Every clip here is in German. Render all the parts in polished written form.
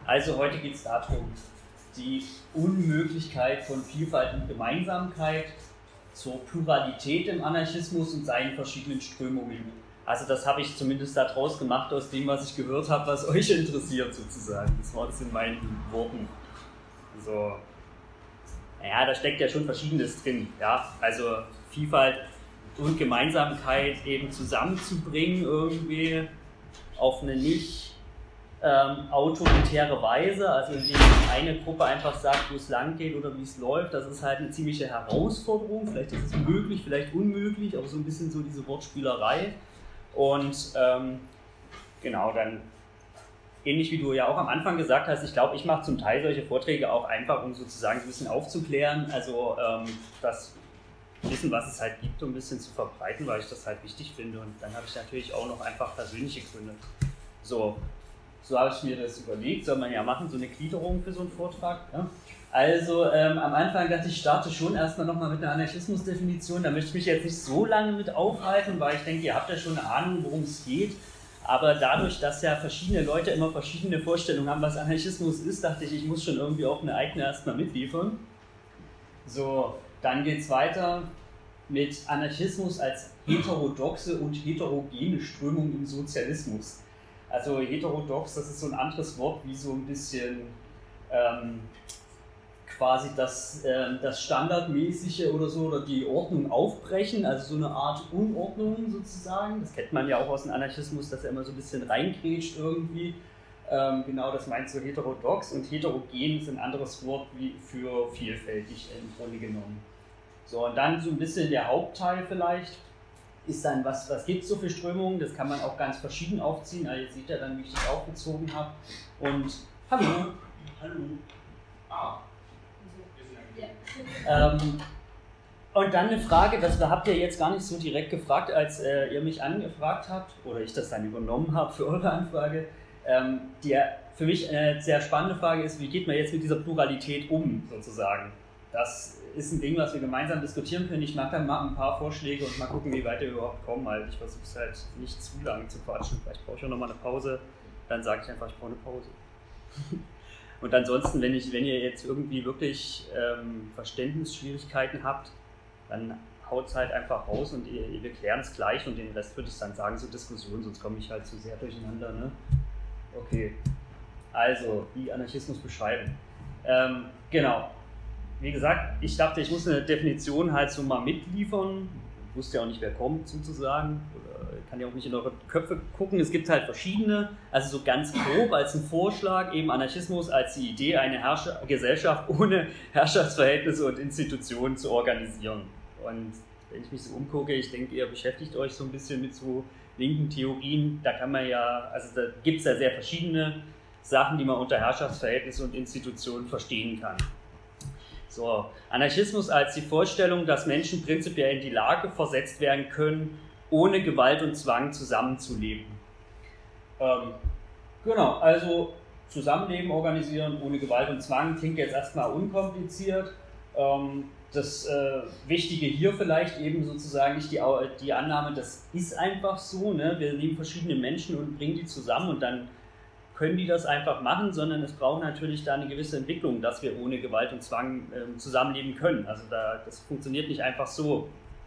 Also heute geht es darum, die Unmöglichkeit von Vielfalt und Gemeinsamkeit zur Pluralität im Anarchismus und seinen verschiedenen Strömungen. Also das habe ich zumindest daraus gemacht, aus dem, was ich gehört habe, was euch interessiert sozusagen. Das war das in meinen Worten. So. Naja, da steckt ja schon Verschiedenes drin. Ja? Also Vielfalt und Gemeinsamkeit eben zusammenzubringen irgendwie auf eine nicht autoritäre Weise, also indem eine Gruppe einfach sagt, wo es lang geht oder wie es läuft, das ist halt eine ziemliche Herausforderung. Vielleicht ist es möglich, vielleicht unmöglich, aber so ein bisschen so diese Wortspielerei. Und genau, dann ähnlich wie du ja auch am Anfang gesagt hast, ich glaube, ich mache zum Teil solche Vorträge auch einfach, um sozusagen ein bisschen aufzuklären, also das Wissen, was es halt gibt, um ein bisschen zu verbreiten, weil ich das halt wichtig finde. Und dann habe ich natürlich auch noch einfach persönliche Gründe. So habe ich mir das überlegt, soll man ja machen, so eine Gliederung für so einen Vortrag. Ja? Also am Anfang dachte ich, starte schon erstmal nochmal mit einer Anarchismusdefinition. Da möchte ich mich jetzt nicht so lange mit aufhalten, weil ich denke, ihr habt ja schon eine Ahnung, worum es geht. Aber dadurch, dass ja verschiedene Leute immer verschiedene Vorstellungen haben, was Anarchismus ist, dachte ich, ich muss schon irgendwie auch eine eigene erstmal mitliefern. So, dann geht es weiter mit Anarchismus als heterodoxe und heterogene Strömung im Sozialismus. Also heterodox, das ist so ein anderes Wort, wie so ein bisschen quasi das Standardmäßige oder so, oder die Ordnung aufbrechen, also so eine Art Unordnung sozusagen. Das kennt man ja auch aus dem Anarchismus, dass er immer so ein bisschen reingrätscht irgendwie. Genau, das meint so heterodox, und heterogen ist ein anderes Wort wie für vielfältig im Grunde genommen. So, und dann so ein bisschen der Hauptteil vielleicht ist dann, was gibt es so für Strömungen, das kann man auch ganz verschieden aufziehen, also ihr seht ja dann, wie ich das aufgezogen habe. Und hallo. Und dann eine Frage, das habt ihr jetzt gar nicht so direkt gefragt, als ihr mich angefragt habt, oder ich das dann übernommen habe für eure Anfrage. Die für mich eine sehr spannende Frage ist, wie geht man jetzt mit dieser Pluralität um, sozusagen. Das ist ein Ding, was wir gemeinsam diskutieren können. Ich mache dann mal ein paar Vorschläge und mal gucken, wie weit wir überhaupt kommen. Halt. Ich versuche es halt nicht zu lange zu quatschen. Vielleicht brauche ich auch nochmal eine Pause. Dann sage ich einfach, ich brauche eine Pause. Und ansonsten, wenn ihr jetzt irgendwie wirklich Verständnisschwierigkeiten habt, dann haut es halt einfach raus und wir klären es gleich, und den Rest würde ich dann sagen zur Diskussion, sonst komme ich halt zu sehr durcheinander. Ne? Okay, also, wie Anarchismus beschreiben. Genau. Wie gesagt, ich dachte, ich muss eine Definition halt so mal mitliefern. Ich wusste ja auch nicht, wer kommt sozusagen. Oder kann ja auch nicht in eure Köpfe gucken. Es gibt halt verschiedene, also so ganz grob als ein Vorschlag, eben Anarchismus als die Idee, eine Gesellschaft ohne Herrschaftsverhältnisse und Institutionen zu organisieren. Und wenn ich mich so umgucke, ich denke, ihr beschäftigt euch so ein bisschen mit so linken Theorien. Da kann man ja, also da gibt es ja sehr verschiedene Sachen, die man unter Herrschaftsverhältnisse und Institutionen verstehen kann. So, Anarchismus als die Vorstellung, dass Menschen prinzipiell in die Lage versetzt werden können, ohne Gewalt und Zwang zusammenzuleben. Genau, also Zusammenleben organisieren ohne Gewalt und Zwang klingt jetzt erstmal unkompliziert. Das Wichtige hier vielleicht eben sozusagen nicht die Annahme, das ist einfach so, ne? Wir nehmen verschiedene Menschen und bringen die zusammen und dann können die das einfach machen, sondern es braucht natürlich da eine gewisse Entwicklung, dass wir ohne Gewalt und Zwang zusammenleben können. Also das funktioniert nicht einfach so.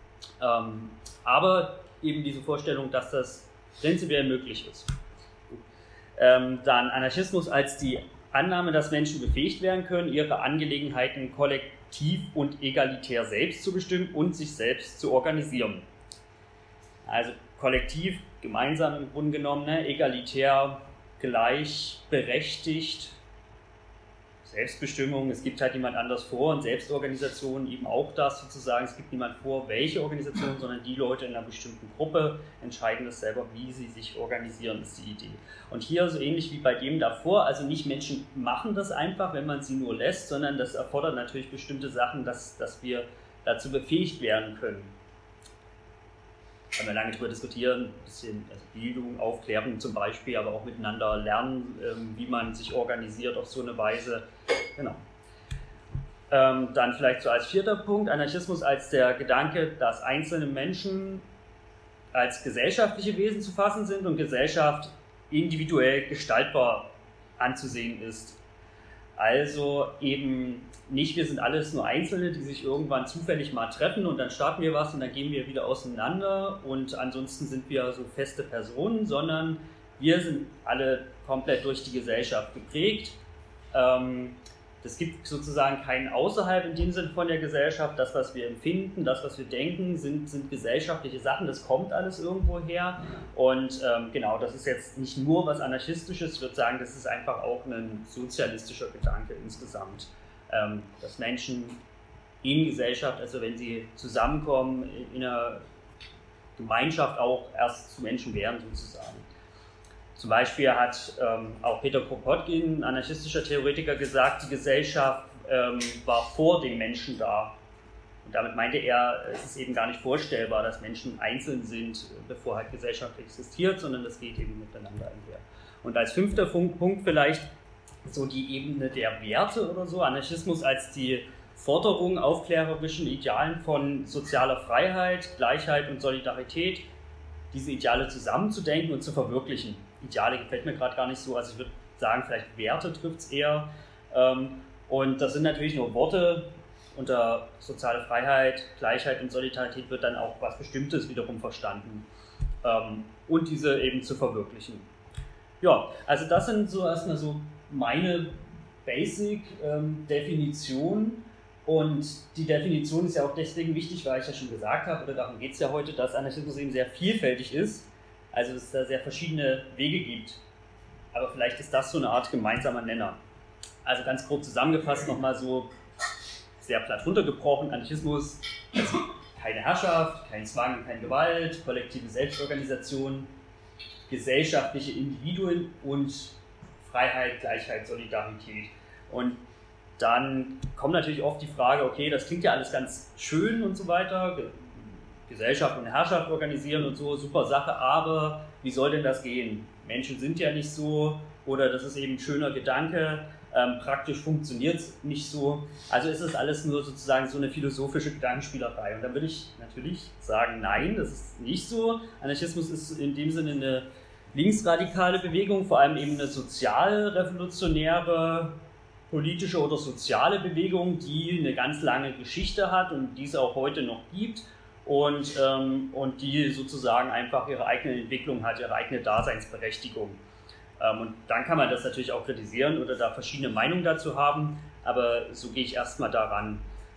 Aber eben diese Vorstellung, dass das prinzipiell möglich ist. Dann Anarchismus als die Annahme, dass Menschen befähigt werden können, ihre Angelegenheiten kollektiv und egalitär selbst zu bestimmen und sich selbst zu organisieren. Also kollektiv, gemeinsam im Grunde genommen, ne? Egalitär, gleichberechtigt, Selbstbestimmung, es gibt halt niemand anders vor, und Selbstorganisation eben auch das sozusagen, es gibt niemand vor, welche Organisation, sondern die Leute in einer bestimmten Gruppe entscheiden das selber, wie sie sich organisieren, ist die Idee. Und hier so ähnlich wie bei dem davor, also nicht Menschen machen das einfach, wenn man sie nur lässt, sondern das erfordert natürlich bestimmte Sachen, dass wir dazu befähigt werden können. Können wir lange darüber diskutieren, ein bisschen also Bildung, Aufklärung zum Beispiel, aber auch miteinander lernen, wie man sich organisiert auf so eine Weise. Genau. Dann vielleicht so als vierter Punkt, Anarchismus als der Gedanke, dass einzelne Menschen als gesellschaftliche Wesen zu fassen sind und Gesellschaft individuell gestaltbar anzusehen ist. Also eben nicht, wir sind alles nur Einzelne, die sich irgendwann zufällig mal treffen und dann starten wir was und dann gehen wir wieder auseinander und ansonsten sind wir so feste Personen, sondern wir sind alle komplett durch die Gesellschaft geprägt. Es gibt sozusagen keinen außerhalb in dem Sinne von der Gesellschaft. Das, was wir empfinden, das, was wir denken, sind gesellschaftliche Sachen. Das kommt alles irgendwo her. Und genau, das ist jetzt nicht nur was Anarchistisches. Ich würde sagen, das ist einfach auch ein sozialistischer Gedanke insgesamt. Dass Menschen in Gesellschaft, also wenn sie zusammenkommen, in einer Gemeinschaft auch erst zu Menschen werden sozusagen. Zum Beispiel hat auch Peter Kropotkin, ein anarchistischer Theoretiker, gesagt, die Gesellschaft war vor dem Menschen da. Und damit meinte er, es ist eben gar nicht vorstellbar, dass Menschen einzeln sind, bevor halt Gesellschaft existiert, sondern das geht eben miteinander einher. Und als 5. Punkt vielleicht so die Ebene der Werte oder so, Anarchismus als die Forderung aufklärerischen Idealen von sozialer Freiheit, Gleichheit und Solidarität, diese Ideale zusammenzudenken und zu verwirklichen. Ideale gefällt mir gerade gar nicht so, also ich würde sagen, vielleicht Werte trifft es eher. Und das sind natürlich nur Worte. Unter soziale Freiheit, Gleichheit und Solidarität wird dann auch was Bestimmtes wiederum verstanden. Und diese eben zu verwirklichen. Ja, also das sind so erstmal so meine Basic-Definition. Und die Definition ist ja auch deswegen wichtig, weil ich ja schon gesagt habe, oder darum geht es ja heute, dass Anarchismus eben sehr vielfältig ist. Also dass es da sehr verschiedene Wege gibt. Aber vielleicht ist das so eine Art gemeinsamer Nenner. Also ganz grob zusammengefasst nochmal so sehr platt runtergebrochen. Anarchismus, also keine Herrschaft, kein Zwang, keine Gewalt, kollektive Selbstorganisation, gesellschaftliche Individuen und Freiheit, Gleichheit, Solidarität. Und dann kommt natürlich oft die Frage, okay, das klingt ja alles ganz schön und so weiter, Gesellschaft und Herrschaft organisieren und so, super Sache, aber wie soll denn das gehen? Menschen sind ja nicht so, oder das ist eben ein schöner Gedanke, praktisch funktioniert es nicht so. Also ist es alles nur sozusagen so eine philosophische Gedankenspielerei. Und dann würde ich natürlich sagen, nein, das ist nicht so. Anarchismus ist in dem Sinne eine linksradikale Bewegung, vor allem eben eine sozialrevolutionäre, politische oder soziale Bewegung, die eine ganz lange Geschichte hat und die es auch heute noch gibt. Und die sozusagen einfach ihre eigene Entwicklung hat, ihre eigene Daseinsberechtigung. Und dann kann man das natürlich auch kritisieren oder da verschiedene Meinungen dazu haben, aber so gehe ich erstmal daran.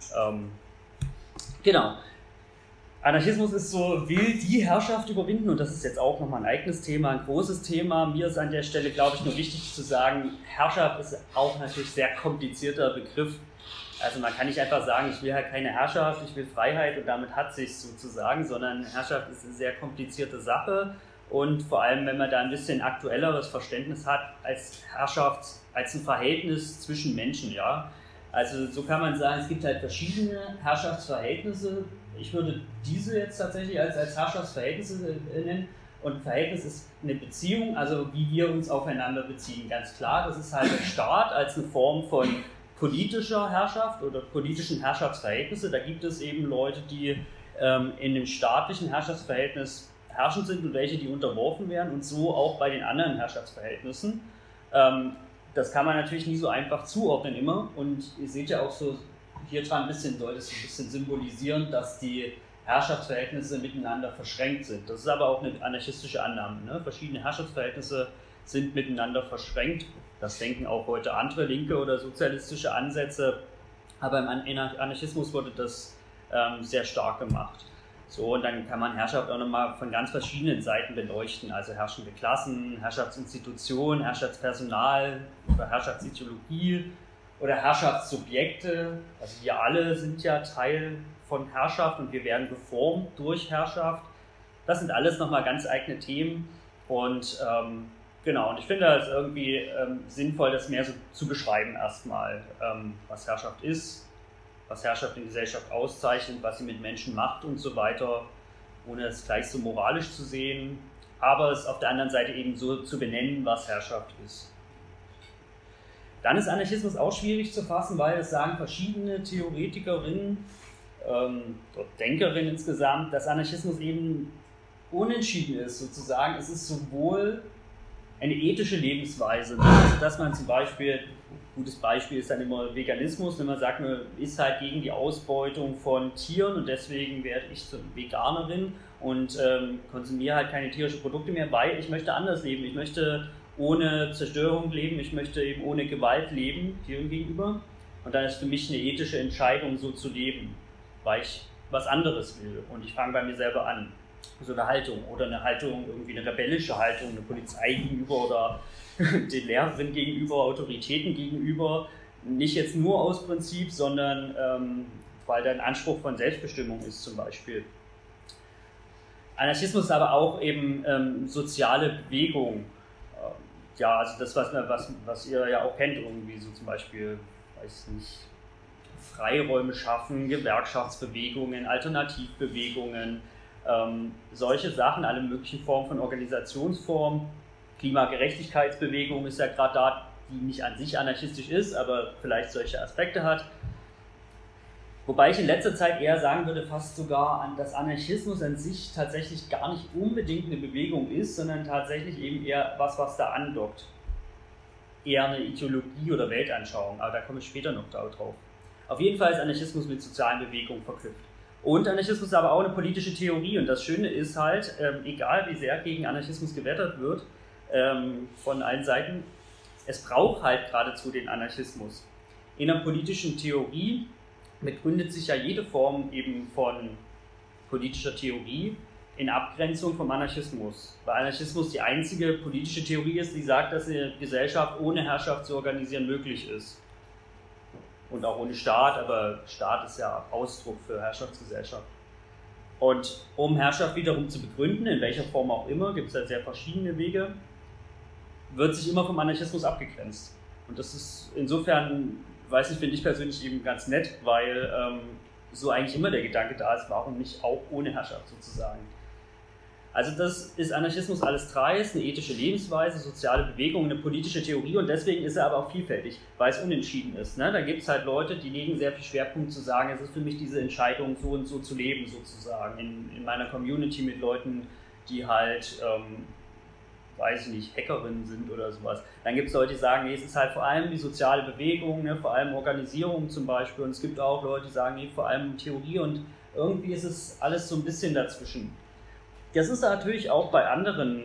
Genau. Anarchismus ist so, will die Herrschaft überwinden, und das ist jetzt auch nochmal ein eigenes Thema, ein großes Thema. Mir ist an der Stelle, glaube ich, nur wichtig zu sagen, Herrschaft ist auch natürlich ein sehr komplizierter Begriff. Also man kann nicht einfach sagen, ich will halt keine Herrschaft, ich will Freiheit und damit hat sich sozusagen, sondern Herrschaft ist eine sehr komplizierte Sache und vor allem, wenn man da ein bisschen aktuelleres Verständnis hat als Herrschaft, als ein Verhältnis zwischen Menschen, ja. Also so kann man sagen, es gibt halt verschiedene Herrschaftsverhältnisse. Ich würde diese jetzt tatsächlich als Herrschaftsverhältnisse nennen. Und Verhältnis ist eine Beziehung, also wie wir uns aufeinander beziehen, ganz klar. Das ist halt der Staat als eine Form von politischer Herrschaft oder politischen Herrschaftsverhältnisse. Da gibt es eben Leute, die in dem staatlichen Herrschaftsverhältnis herrschend sind und welche, die unterworfen werden und so auch bei den anderen Herrschaftsverhältnissen. Das kann man natürlich nie so einfach zuordnen immer und ihr seht ja auch so hier dran ein bisschen, soll es ein bisschen symbolisieren, dass die Herrschaftsverhältnisse miteinander verschränkt sind. Das ist aber auch eine anarchistische Annahme. Ne? Verschiedene Herrschaftsverhältnisse sind miteinander verschränkt. Das denken auch heute andere linke oder sozialistische Ansätze, aber im Anarchismus wurde das sehr stark gemacht. So, und dann kann man Herrschaft auch nochmal von ganz verschiedenen Seiten beleuchten, also herrschende Klassen, Herrschaftsinstitutionen, Herrschaftspersonal oder Herrschaftsideologie oder Herrschaftssubjekte. Also wir alle sind ja Teil von Herrschaft und wir werden geformt durch Herrschaft. Das sind alles nochmal ganz eigene Themen und genau, und ich finde es irgendwie sinnvoll, das mehr so zu beschreiben erstmal, was Herrschaft ist, was Herrschaft in Gesellschaft auszeichnet, was sie mit Menschen macht und so weiter, ohne es gleich so moralisch zu sehen, aber es auf der anderen Seite eben so zu benennen, was Herrschaft ist. Dann ist Anarchismus auch schwierig zu fassen, weil es sagen verschiedene Theoretikerinnen, Denkerinnen insgesamt, dass Anarchismus eben unentschieden ist sozusagen. Es ist sowohl eine ethische Lebensweise. Also, dass man zum Beispiel, ein gutes Beispiel ist dann immer Veganismus, wenn man sagt, man ist halt gegen die Ausbeutung von Tieren und deswegen werde ich zur Veganerin und konsumiere halt keine tierischen Produkte mehr, weil ich möchte anders leben. Ich möchte ohne Zerstörung leben, ich möchte eben ohne Gewalt leben, Tieren gegenüber. Und dann ist für mich eine ethische Entscheidung, so zu leben, weil ich was anderes will und ich fange bei mir selber an. So eine Haltung oder eine Haltung, irgendwie eine rebellische Haltung, eine Polizei gegenüber oder den Lehrerinnen gegenüber, Autoritäten gegenüber. Nicht jetzt nur aus Prinzip, sondern weil da ein Anspruch von Selbstbestimmung ist zum Beispiel. Anarchismus ist aber auch eben soziale Bewegung. Ja, also das, was ihr ja auch kennt, irgendwie so zum Beispiel, weiß nicht, Freiräume schaffen, Gewerkschaftsbewegungen, Alternativbewegungen, solche Sachen, alle möglichen Formen von Organisationsformen. Klimagerechtigkeitsbewegung ist ja gerade da, die nicht an sich anarchistisch ist, aber vielleicht solche Aspekte hat. Wobei ich in letzter Zeit eher sagen würde, fast sogar, dass Anarchismus an sich tatsächlich gar nicht unbedingt eine Bewegung ist, sondern tatsächlich eben eher was da andockt. Eher eine Ideologie oder Weltanschauung, aber da komme ich später noch drauf. Auf jeden Fall ist Anarchismus mit sozialen Bewegungen verknüpft. Und Anarchismus ist aber auch eine politische Theorie und das Schöne ist halt, egal wie sehr gegen Anarchismus gewettert wird, von allen Seiten, es braucht halt geradezu den Anarchismus. In der politischen Theorie begründet sich ja jede Form eben von politischer Theorie in Abgrenzung vom Anarchismus. Weil Anarchismus die einzige politische Theorie ist, die sagt, dass eine Gesellschaft ohne Herrschaft zu organisieren möglich ist. Und auch ohne Staat, aber Staat ist ja Ausdruck für Herrschaftsgesellschaft. Und um Herrschaft wiederum zu begründen, in welcher Form auch immer, gibt es ja sehr verschiedene Wege, wird sich immer vom Anarchismus abgegrenzt. Und das ist insofern, weiß ich, finde ich persönlich eben ganz nett, weil so eigentlich immer der Gedanke da ist, warum nicht auch ohne Herrschaft sozusagen. Also das ist Anarchismus alles drei, ist eine ethische Lebensweise, soziale Bewegung, eine politische Theorie und deswegen ist er aber auch vielfältig, weil es unentschieden ist. Ne? Da gibt es halt Leute, die legen sehr viel Schwerpunkt zu sagen, es ist für mich diese Entscheidung, so und so zu leben sozusagen, in meiner Community mit Leuten, die halt, weiß ich nicht, Hackerinnen sind oder sowas. Dann gibt es Leute, die sagen, nee, es ist halt vor allem die soziale Bewegung, ne? Vor allem Organisierung zum Beispiel und es gibt auch Leute, die sagen, nee, vor allem Theorie und irgendwie ist es alles so ein bisschen dazwischen. Das ist natürlich auch bei anderen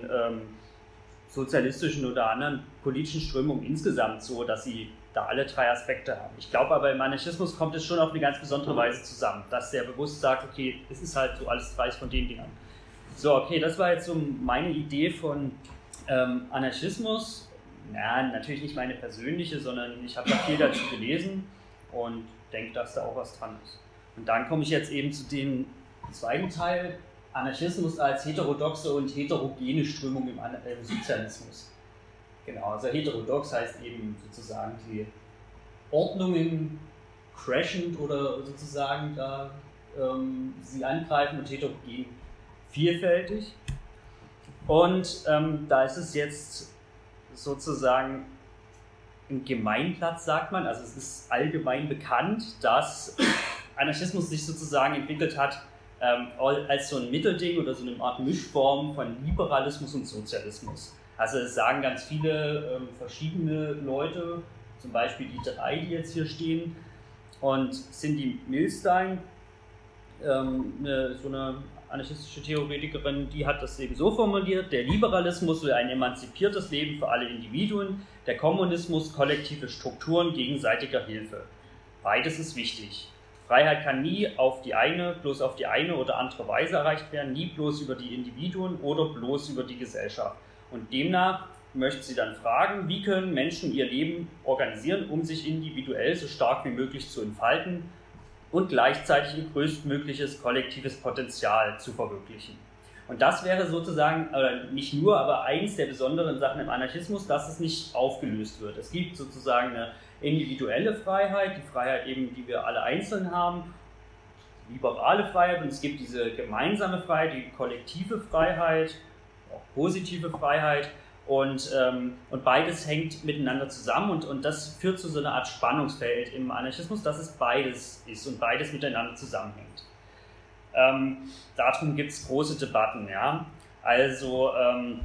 sozialistischen oder anderen politischen Strömungen insgesamt so, dass sie da alle drei Aspekte haben. Ich glaube aber im Anarchismus kommt es schon auf eine ganz besondere Weise zusammen, dass der bewusst sagt, okay, es ist halt so alles drei von den Dingern. So, okay, das war jetzt so meine Idee von Anarchismus. Ja, natürlich nicht meine persönliche, sondern ich habe da viel dazu gelesen und denke, dass da auch was dran ist. Und dann komme ich jetzt eben zu dem zweiten Teil, Anarchismus als heterodoxe und heterogene Strömung im Sozialismus. Genau, also heterodox heißt eben sozusagen die Ordnungen crashend oder sozusagen da sie angreifen und heterogen vielfältig. Und da ist es jetzt sozusagen ein Gemeinplatz, sagt man, also es ist allgemein bekannt, dass Anarchismus sich sozusagen entwickelt hat als so ein Mittelding oder so eine Art Mischform von Liberalismus und Sozialismus. Also es sagen ganz viele verschiedene Leute, zum Beispiel die drei, die jetzt hier stehen, und Cindy Milstein, so eine anarchistische Theoretikerin, die hat das eben so formuliert: Der Liberalismus will ein emanzipiertes Leben für alle Individuen, der Kommunismus kollektive Strukturen gegenseitiger Hilfe. Beides ist wichtig. Freiheit kann nie bloß auf die eine oder andere Weise erreicht werden, nie bloß über die Individuen oder bloß über die Gesellschaft. Und demnach möchte sie dann fragen, wie können Menschen ihr Leben organisieren, um sich individuell so stark wie möglich zu entfalten und gleichzeitig ihr größtmögliches kollektives Potenzial zu verwirklichen. Und das wäre sozusagen, oder nicht nur, aber eins der besonderen Sachen im Anarchismus, dass es nicht aufgelöst wird. Es gibt sozusagen eine individuelle Freiheit, die Freiheit eben, die wir alle einzeln haben, liberale Freiheit, und es gibt diese gemeinsame Freiheit, die kollektive Freiheit, auch positive Freiheit, und beides hängt miteinander zusammen und das führt zu so einer Art Spannungsfeld im Anarchismus, dass es beides ist und beides miteinander zusammenhängt. Darum gibt es große Debatten. Ja? Also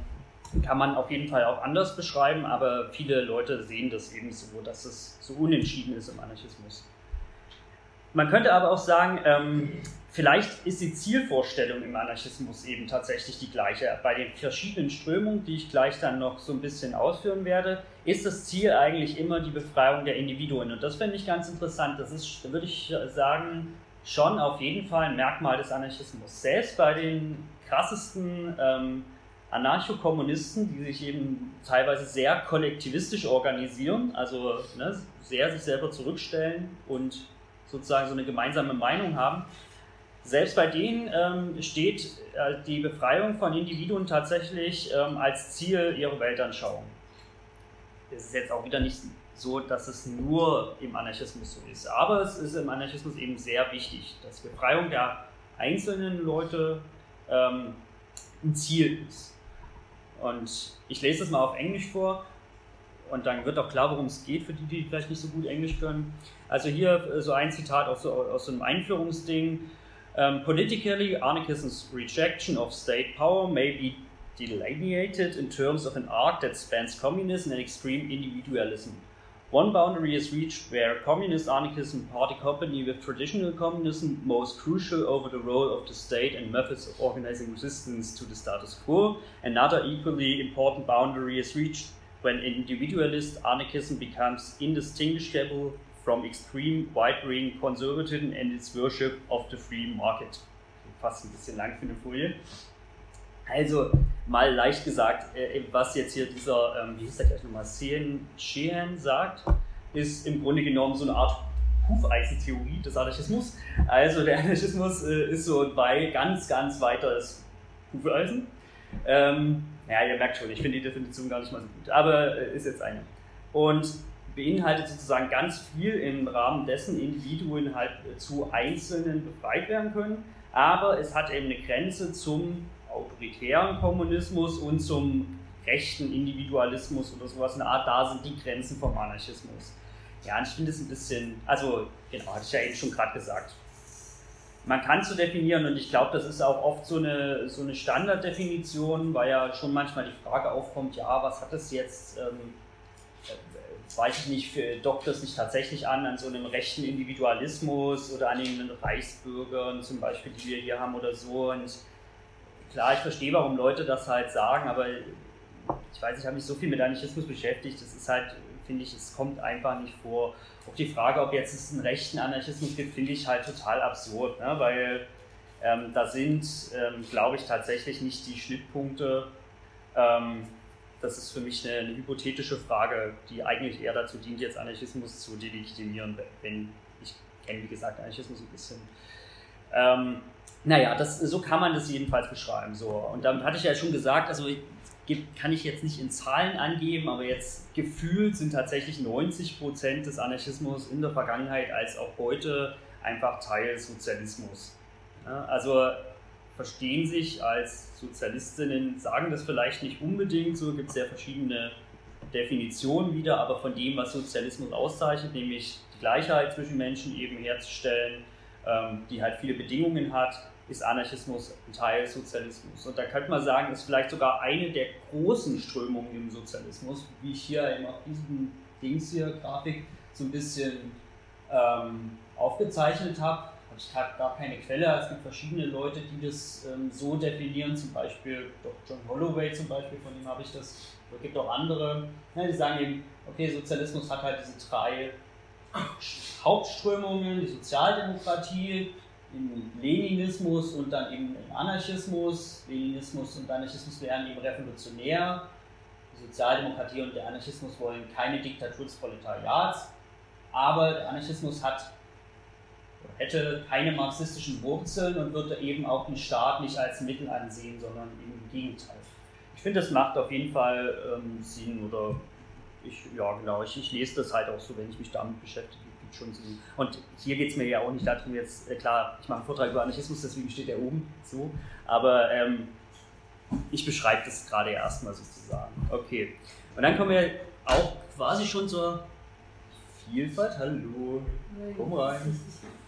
kann man auf jeden Fall auch anders beschreiben, aber viele Leute sehen das eben so, dass es so unentschieden ist im Anarchismus. Man könnte aber auch sagen, vielleicht ist die Zielvorstellung im Anarchismus eben tatsächlich die gleiche. Bei den verschiedenen Strömungen, die ich gleich dann noch so ein bisschen ausführen werde, ist das Ziel eigentlich immer die Befreiung der Individuen. Und das finde ich ganz interessant. Das ist, würde ich sagen, schon auf jeden Fall ein Merkmal des Anarchismus. Selbst bei den krassesten Anarchokommunisten, die sich eben teilweise sehr kollektivistisch organisieren, also sehr sich selber zurückstellen und sozusagen so eine gemeinsame Meinung haben. Selbst bei denen steht die Befreiung von Individuen tatsächlich als Ziel ihrer Weltanschauung. Es ist jetzt auch wieder nicht so, dass es nur im Anarchismus so ist, aber es ist im Anarchismus eben sehr wichtig, dass Befreiung der einzelnen Leute ein Ziel ist. Und ich lese das mal auf Englisch vor. Und dann wird auch klar, worum es geht, für die, die vielleicht nicht so gut Englisch können. Also hier so ein Zitat aus so einem Einführungsding. Politically, anarchism's rejection of state power may be delineated in terms of an arc that spans communism and extreme individualism. One boundary is reached where communist anarchism party company with traditional communism most crucial over the role of the state and methods of organizing resistance to the status quo. Another equally important boundary is reached when individualist anarchism becomes indistinguishable from extreme right-wing conservatism and its worship of the free market. Fast ein bisschen lang für eine Folie. Also mal leicht gesagt, was jetzt hier dieser, wie hieß der gleich nochmal, Sheehan sagt, ist im Grunde genommen so eine Art Hufeisentheorie des Anarchismus. Also der Anarchismus ist so ein ganz, ganz weiteres Hufeisen. Ja, ihr merkt schon, ich finde die Definition gar nicht mal so gut, aber ist jetzt eine. Und beinhaltet sozusagen ganz viel im Rahmen dessen Individuen halt zu Einzelnen befreit werden können, aber es hat eben eine Grenze zum autoritären Kommunismus und zum rechten Individualismus oder sowas in der Art, da sind die Grenzen vom Anarchismus. Ja, und ich finde es ein bisschen, also genau, hatte ich ja eben schon gerade gesagt. Man kann es so definieren und ich glaube, das ist auch oft so eine Standarddefinition, weil ja schon manchmal die Frage aufkommt, ja, was hat das jetzt, weiß ich nicht, dockt das nicht tatsächlich an so einem rechten Individualismus oder an den Reichsbürgern zum Beispiel, die wir hier haben oder so. Und klar, ich verstehe, warum Leute das halt sagen, aber ich weiß, ich habe mich so viel mit Anarchismus beschäftigt, das ist halt, finde ich, es kommt einfach nicht vor. Auch die Frage, ob jetzt es einen rechten Anarchismus gibt, finde ich halt total absurd, ne? Weil da sind, glaube ich, tatsächlich nicht die Schnittpunkte. Das ist für mich eine hypothetische Frage, die eigentlich eher dazu dient, jetzt Anarchismus zu delegitimieren, wenn ich kenne, wie gesagt, Anarchismus ein bisschen. Naja, so kann man das jedenfalls beschreiben. So. Und damit hatte ich ja schon gesagt, also kann ich jetzt nicht in Zahlen angeben, aber jetzt gefühlt sind tatsächlich 90% des Anarchismus in der Vergangenheit als auch heute einfach Teil des Sozialismus. Ja, also verstehen sich als Sozialistinnen, sagen das vielleicht nicht unbedingt, so gibt es ja verschiedene Definitionen wieder, aber von dem, was Sozialismus auszeichnet, nämlich die Gleichheit zwischen Menschen eben herzustellen, die halt viele Bedingungen hat, ist Anarchismus ein Teil des Sozialismus. Und da könnte man sagen, ist vielleicht sogar eine der großen Strömungen im Sozialismus, wie ich hier eben auf diesem Dings hier, Grafik, so ein bisschen aufgezeichnet habe. Ich habe gar keine Quelle, es gibt verschiedene Leute, die das so definieren, zum Beispiel John Holloway zum Beispiel, von dem habe ich das, es gibt auch andere, die sagen eben, okay, Sozialismus hat halt diese drei Hauptströmungen, die Sozialdemokratie, den Leninismus und dann eben den Anarchismus. Leninismus und Anarchismus wären eben revolutionär. Die Sozialdemokratie und der Anarchismus wollen keine Diktatur des Proletariats, aber der Anarchismus hätte keine marxistischen Wurzeln und würde eben auch den Staat nicht als Mittel ansehen, sondern im Gegenteil. Ich finde, das macht auf jeden Fall Sinn, oder ich lese das halt auch so, wenn ich mich damit beschäftige. Schon Sinn. Und hier geht es mir ja auch nicht darum, jetzt, klar, ich mache einen Vortrag über Anarchismus, deswegen steht der oben so, aber ich beschreibe das gerade erstmal sozusagen. Okay, und dann kommen wir auch quasi schon zur Vielfalt. Hallo, komm rein.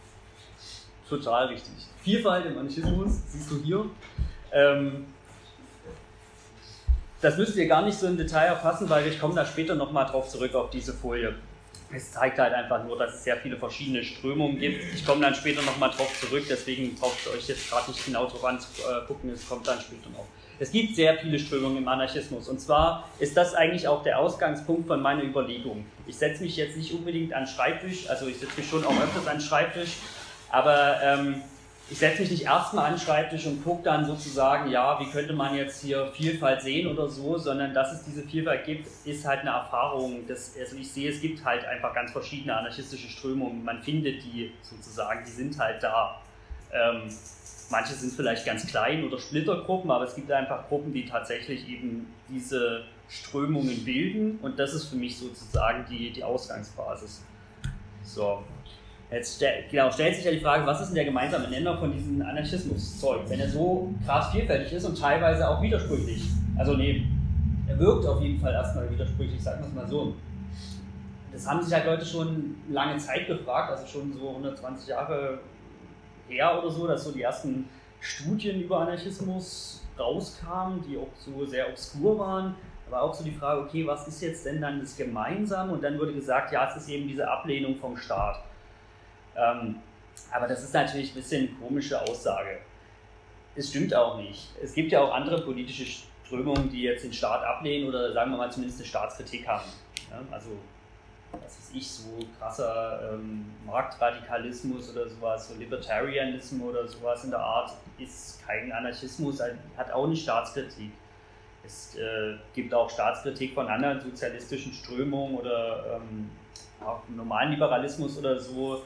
Total richtig. Vielfalt im Anarchismus, siehst du hier. das müsst ihr gar nicht so im Detail erfassen, weil ich komme da später nochmal drauf zurück auf diese Folie. Es zeigt halt einfach nur, dass es sehr viele verschiedene Strömungen gibt. Ich komme dann später nochmal drauf zurück, deswegen braucht ihr euch jetzt gerade nicht genau drauf angucken, es kommt dann später noch. Es gibt sehr viele Strömungen im Anarchismus und zwar ist das eigentlich auch der Ausgangspunkt von meiner Überlegung. Ich setze mich jetzt nicht unbedingt an den Schreibtisch, also ich setze mich schon auch öfters an den Schreibtisch, aber ich setze mich nicht erstmal an den Schreibtisch und gucke dann sozusagen, ja, wie könnte man jetzt hier Vielfalt sehen oder so, sondern dass es diese Vielfalt gibt, ist halt eine Erfahrung. Also ich sehe, es gibt halt einfach ganz verschiedene anarchistische Strömungen, man findet die sozusagen, die sind halt da. Manche sind vielleicht ganz klein oder Splittergruppen, aber es gibt einfach Gruppen, die tatsächlich eben diese Strömungen bilden und das ist für mich sozusagen die Ausgangsbasis. So. Jetzt stellt sich ja die Frage, was ist denn der gemeinsame Nenner von diesem Anarchismus-Zeug, wenn er so krass vielfältig ist und teilweise auch widersprüchlich. Also nee, er wirkt auf jeden Fall erstmal widersprüchlich, sagen wir es mal so. Das haben sich halt Leute schon lange Zeit gefragt, also schon so 120 Jahre her oder so, dass so die ersten Studien über Anarchismus rauskamen, die auch so sehr obskur waren. Da war auch so die Frage, okay, was ist jetzt denn dann das Gemeinsame? Und dann wurde gesagt, ja, es ist eben diese Ablehnung vom Staat. Aber das ist natürlich ein bisschen eine komische Aussage. Es stimmt auch nicht. Es gibt ja auch andere politische Strömungen, die jetzt den Staat ablehnen oder sagen wir mal zumindest eine Staatskritik haben. Ja, also, was weiß ich, so krasser Marktradikalismus oder sowas, so Libertarianismus oder sowas in der Art ist kein Anarchismus, hat auch eine Staatskritik. Es gibt auch Staatskritik von anderen sozialistischen Strömungen oder auch normalen Liberalismus oder so.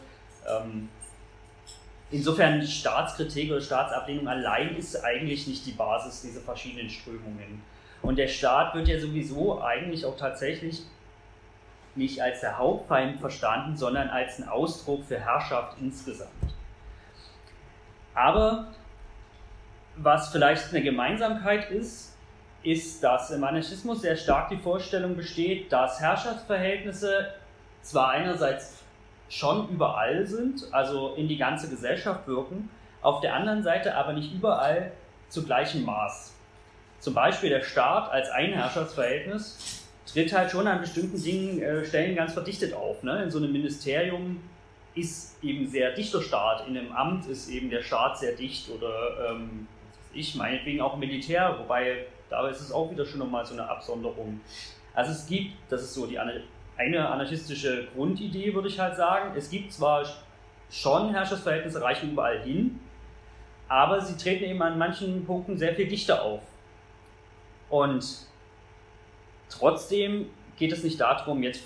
Insofern Staatskritik oder Staatsablehnung allein ist eigentlich nicht die Basis dieser verschiedenen Strömungen. Und der Staat wird ja sowieso eigentlich auch tatsächlich nicht als der Hauptfeind verstanden, sondern als ein Ausdruck für Herrschaft insgesamt. Aber was vielleicht eine Gemeinsamkeit ist, dass im Anarchismus sehr stark die Vorstellung besteht, dass Herrschaftsverhältnisse zwar einerseits schon überall sind, also in die ganze Gesellschaft wirken, auf der anderen Seite aber nicht überall zu gleichem Maß. Zum Beispiel der Staat als ein Herrschaftsverhältnis tritt halt schon an bestimmten Stellen ganz verdichtet auf. Ne? In so einem Ministerium ist eben sehr dichter Staat, in einem Amt ist eben der Staat sehr dicht oder meinetwegen auch Militär, wobei da ist es auch wieder schon nochmal so eine Absonderung. Also es gibt, das ist so eine anarchistische Grundidee, würde ich halt sagen. Es gibt zwar schon Herrschaftsverhältnisse, reichen überall hin, aber sie treten eben an manchen Punkten sehr viel dichter auf. Und trotzdem geht es nicht darum, jetzt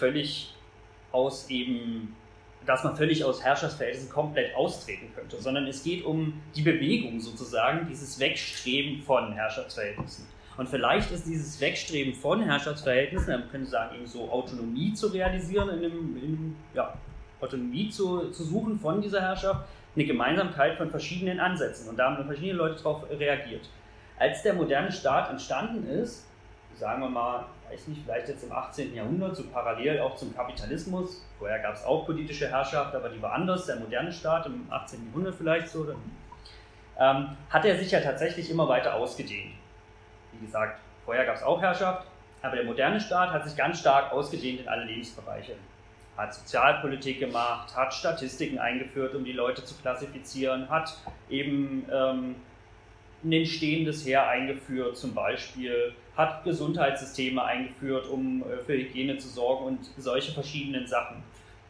dass man völlig aus Herrschaftsverhältnissen komplett austreten könnte, sondern es geht um die Bewegung sozusagen, dieses Wegstreben von Herrschaftsverhältnissen. Und vielleicht ist dieses Wegstreben von Herrschaftsverhältnissen, man könnte sagen, eben so Autonomie zu realisieren, Autonomie zu suchen von dieser Herrschaft, eine Gemeinsamkeit von verschiedenen Ansätzen. Und da haben verschiedene Leute darauf reagiert. Als der moderne Staat entstanden ist, sagen wir mal, weiß nicht, vielleicht jetzt im 18. Jahrhundert, so parallel auch zum Kapitalismus, vorher gab es auch politische Herrschaft, aber die war anders, der moderne Staat im 18. Jahrhundert vielleicht so, hat er sich ja tatsächlich immer weiter ausgedehnt. Wie gesagt, vorher gab es auch Herrschaft, aber der moderne Staat hat sich ganz stark ausgedehnt in alle Lebensbereiche. Hat Sozialpolitik gemacht, hat Statistiken eingeführt, um die Leute zu klassifizieren, hat eben ein entstehendes Heer eingeführt zum Beispiel, hat Gesundheitssysteme eingeführt, um für Hygiene zu sorgen und solche verschiedenen Sachen,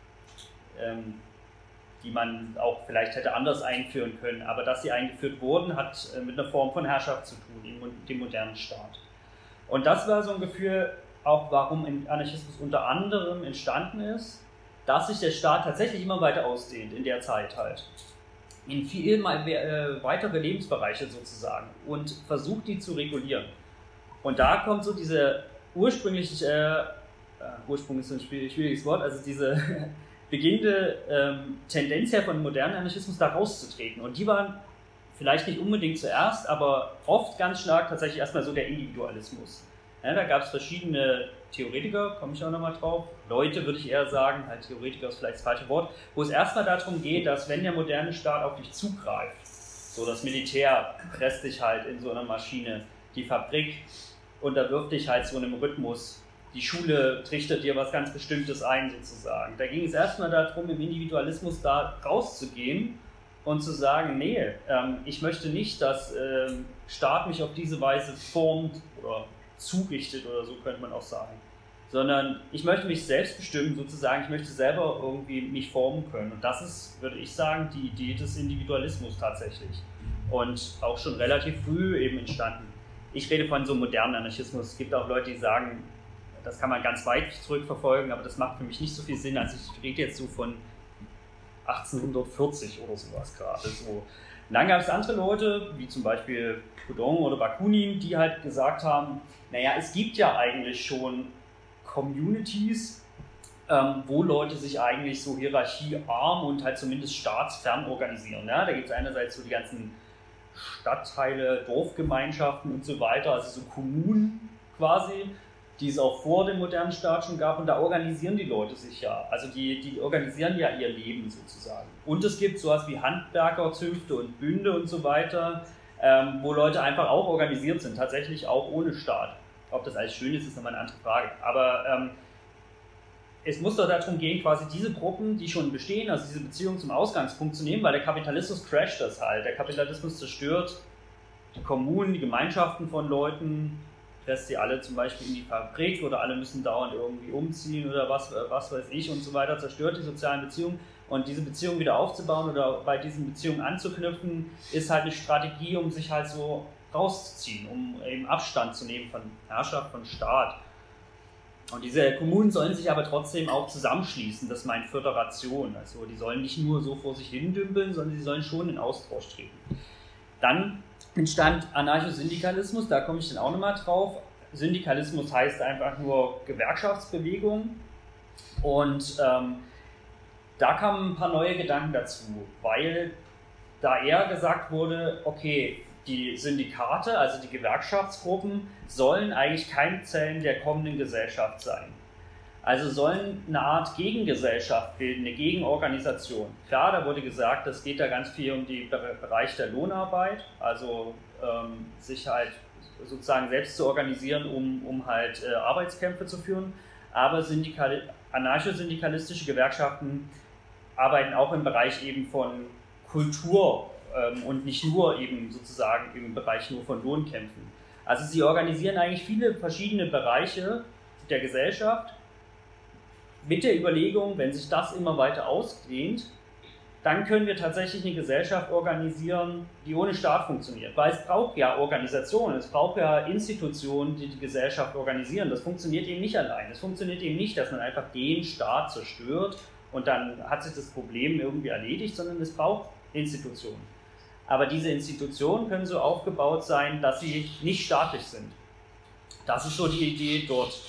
die man auch vielleicht hätte anders einführen können. Aber dass sie eingeführt wurden, hat mit einer Form von Herrschaft zu tun, in dem modernen Staat. Und das war so ein Gefühl, auch warum Anarchismus unter anderem entstanden ist, dass sich der Staat tatsächlich immer weiter ausdehnt in der Zeit halt. In viel weitere Lebensbereiche sozusagen und versucht, die zu regulieren. Und da kommt so diese Ursprung ist ein schwieriges Wort, also diese beginnende Tendenz her von modernen Anarchismus da rauszutreten. Und die waren vielleicht nicht unbedingt zuerst, aber oft ganz stark tatsächlich erstmal so der Individualismus. Ja, da gab es verschiedene Theoretiker, komme ich auch nochmal drauf, Leute würde ich eher sagen, halt Theoretiker ist vielleicht das falsche Wort, wo es erstmal darum geht, dass wenn der moderne Staat auf dich zugreift, so das Militär presst dich halt in so einer Maschine, die Fabrik unterwirft dich halt so einem Rhythmus. Die Schule trichtert dir was ganz Bestimmtes ein, sozusagen. Da ging es erstmal darum, im Individualismus da rauszugehen und zu sagen, nee, ich möchte nicht, dass Staat mich auf diese Weise formt oder zurichtet oder so könnte man auch sagen, sondern ich möchte mich selbst bestimmen, sozusagen, ich möchte selber irgendwie mich formen können. Und das ist, würde ich sagen, die Idee des Individualismus tatsächlich. Und auch schon relativ früh eben entstanden. Ich rede von so einem modernen Anarchismus. Es gibt auch Leute, die sagen, das kann man ganz weit zurückverfolgen, aber das macht für mich nicht so viel Sinn. Also ich rede jetzt so von 1840 oder sowas gerade. So. Und dann gab es andere Leute, wie zum Beispiel Proudhon oder Bakunin, die halt gesagt haben, naja, es gibt ja eigentlich schon Communities, wo Leute sich eigentlich so hierarchiearm und halt zumindest staatsfern organisieren. Ja? Da gibt es einerseits so die ganzen Stadtteile, Dorfgemeinschaften und so weiter, also so Kommunen quasi, die es auch vor dem modernen Staat schon gab, und da organisieren die Leute sich ja. Also die organisieren ja ihr Leben sozusagen. Und es gibt sowas wie Handwerkerzünfte und Bünde und so weiter, wo Leute einfach auch organisiert sind, tatsächlich auch ohne Staat. Ob das alles schön ist, ist nochmal eine andere Frage. Aber es muss doch darum gehen, quasi diese Gruppen, die schon bestehen, also diese Beziehungen zum Ausgangspunkt zu nehmen, weil der Kapitalismus crasht das halt. Der Kapitalismus zerstört die Kommunen, die Gemeinschaften von Leuten, lässt sie alle zum Beispiel in die Fabrik oder alle müssen dauernd irgendwie umziehen oder was weiß ich und so weiter, zerstört die sozialen Beziehungen. Und diese Beziehungen wieder aufzubauen oder bei diesen Beziehungen anzuknüpfen, ist halt eine Strategie, um sich halt so rauszuziehen, um eben Abstand zu nehmen von Herrschaft, von Staat. Und diese Kommunen sollen sich aber trotzdem auch zusammenschließen, das meint Föderation. Also die sollen nicht nur so vor sich hin dümpeln, sondern sie sollen schon in Austausch treten. Dann entstand Anarchosyndikalismus, da komme ich dann auch nochmal drauf. Syndikalismus heißt einfach nur Gewerkschaftsbewegung und da kamen ein paar neue Gedanken dazu, weil da eher gesagt wurde, okay, die Syndikate, also die Gewerkschaftsgruppen, sollen eigentlich Keimzellen der kommenden Gesellschaft sein. Also sollen eine Art Gegengesellschaft bilden, eine Gegenorganisation. Klar, da wurde gesagt, es geht da ganz viel um den Bereich der Lohnarbeit, also sich halt sozusagen selbst zu organisieren, um halt Arbeitskämpfe zu führen. Aber anarchosyndikalistische Gewerkschaften arbeiten auch im Bereich eben von Kultur und nicht nur eben sozusagen im Bereich nur von Lohnkämpfen. Also sie organisieren eigentlich viele verschiedene Bereiche der Gesellschaft mit der Überlegung, wenn sich das immer weiter ausdehnt, dann können wir tatsächlich eine Gesellschaft organisieren, die ohne Staat funktioniert. Weil es braucht ja Organisationen, es braucht ja Institutionen, die die Gesellschaft organisieren. Das funktioniert eben nicht allein. Es funktioniert eben nicht, dass man einfach den Staat zerstört und dann hat sich das Problem irgendwie erledigt, sondern es braucht Institutionen. Aber diese Institutionen können so aufgebaut sein, dass sie nicht staatlich sind. Das ist so die Idee dort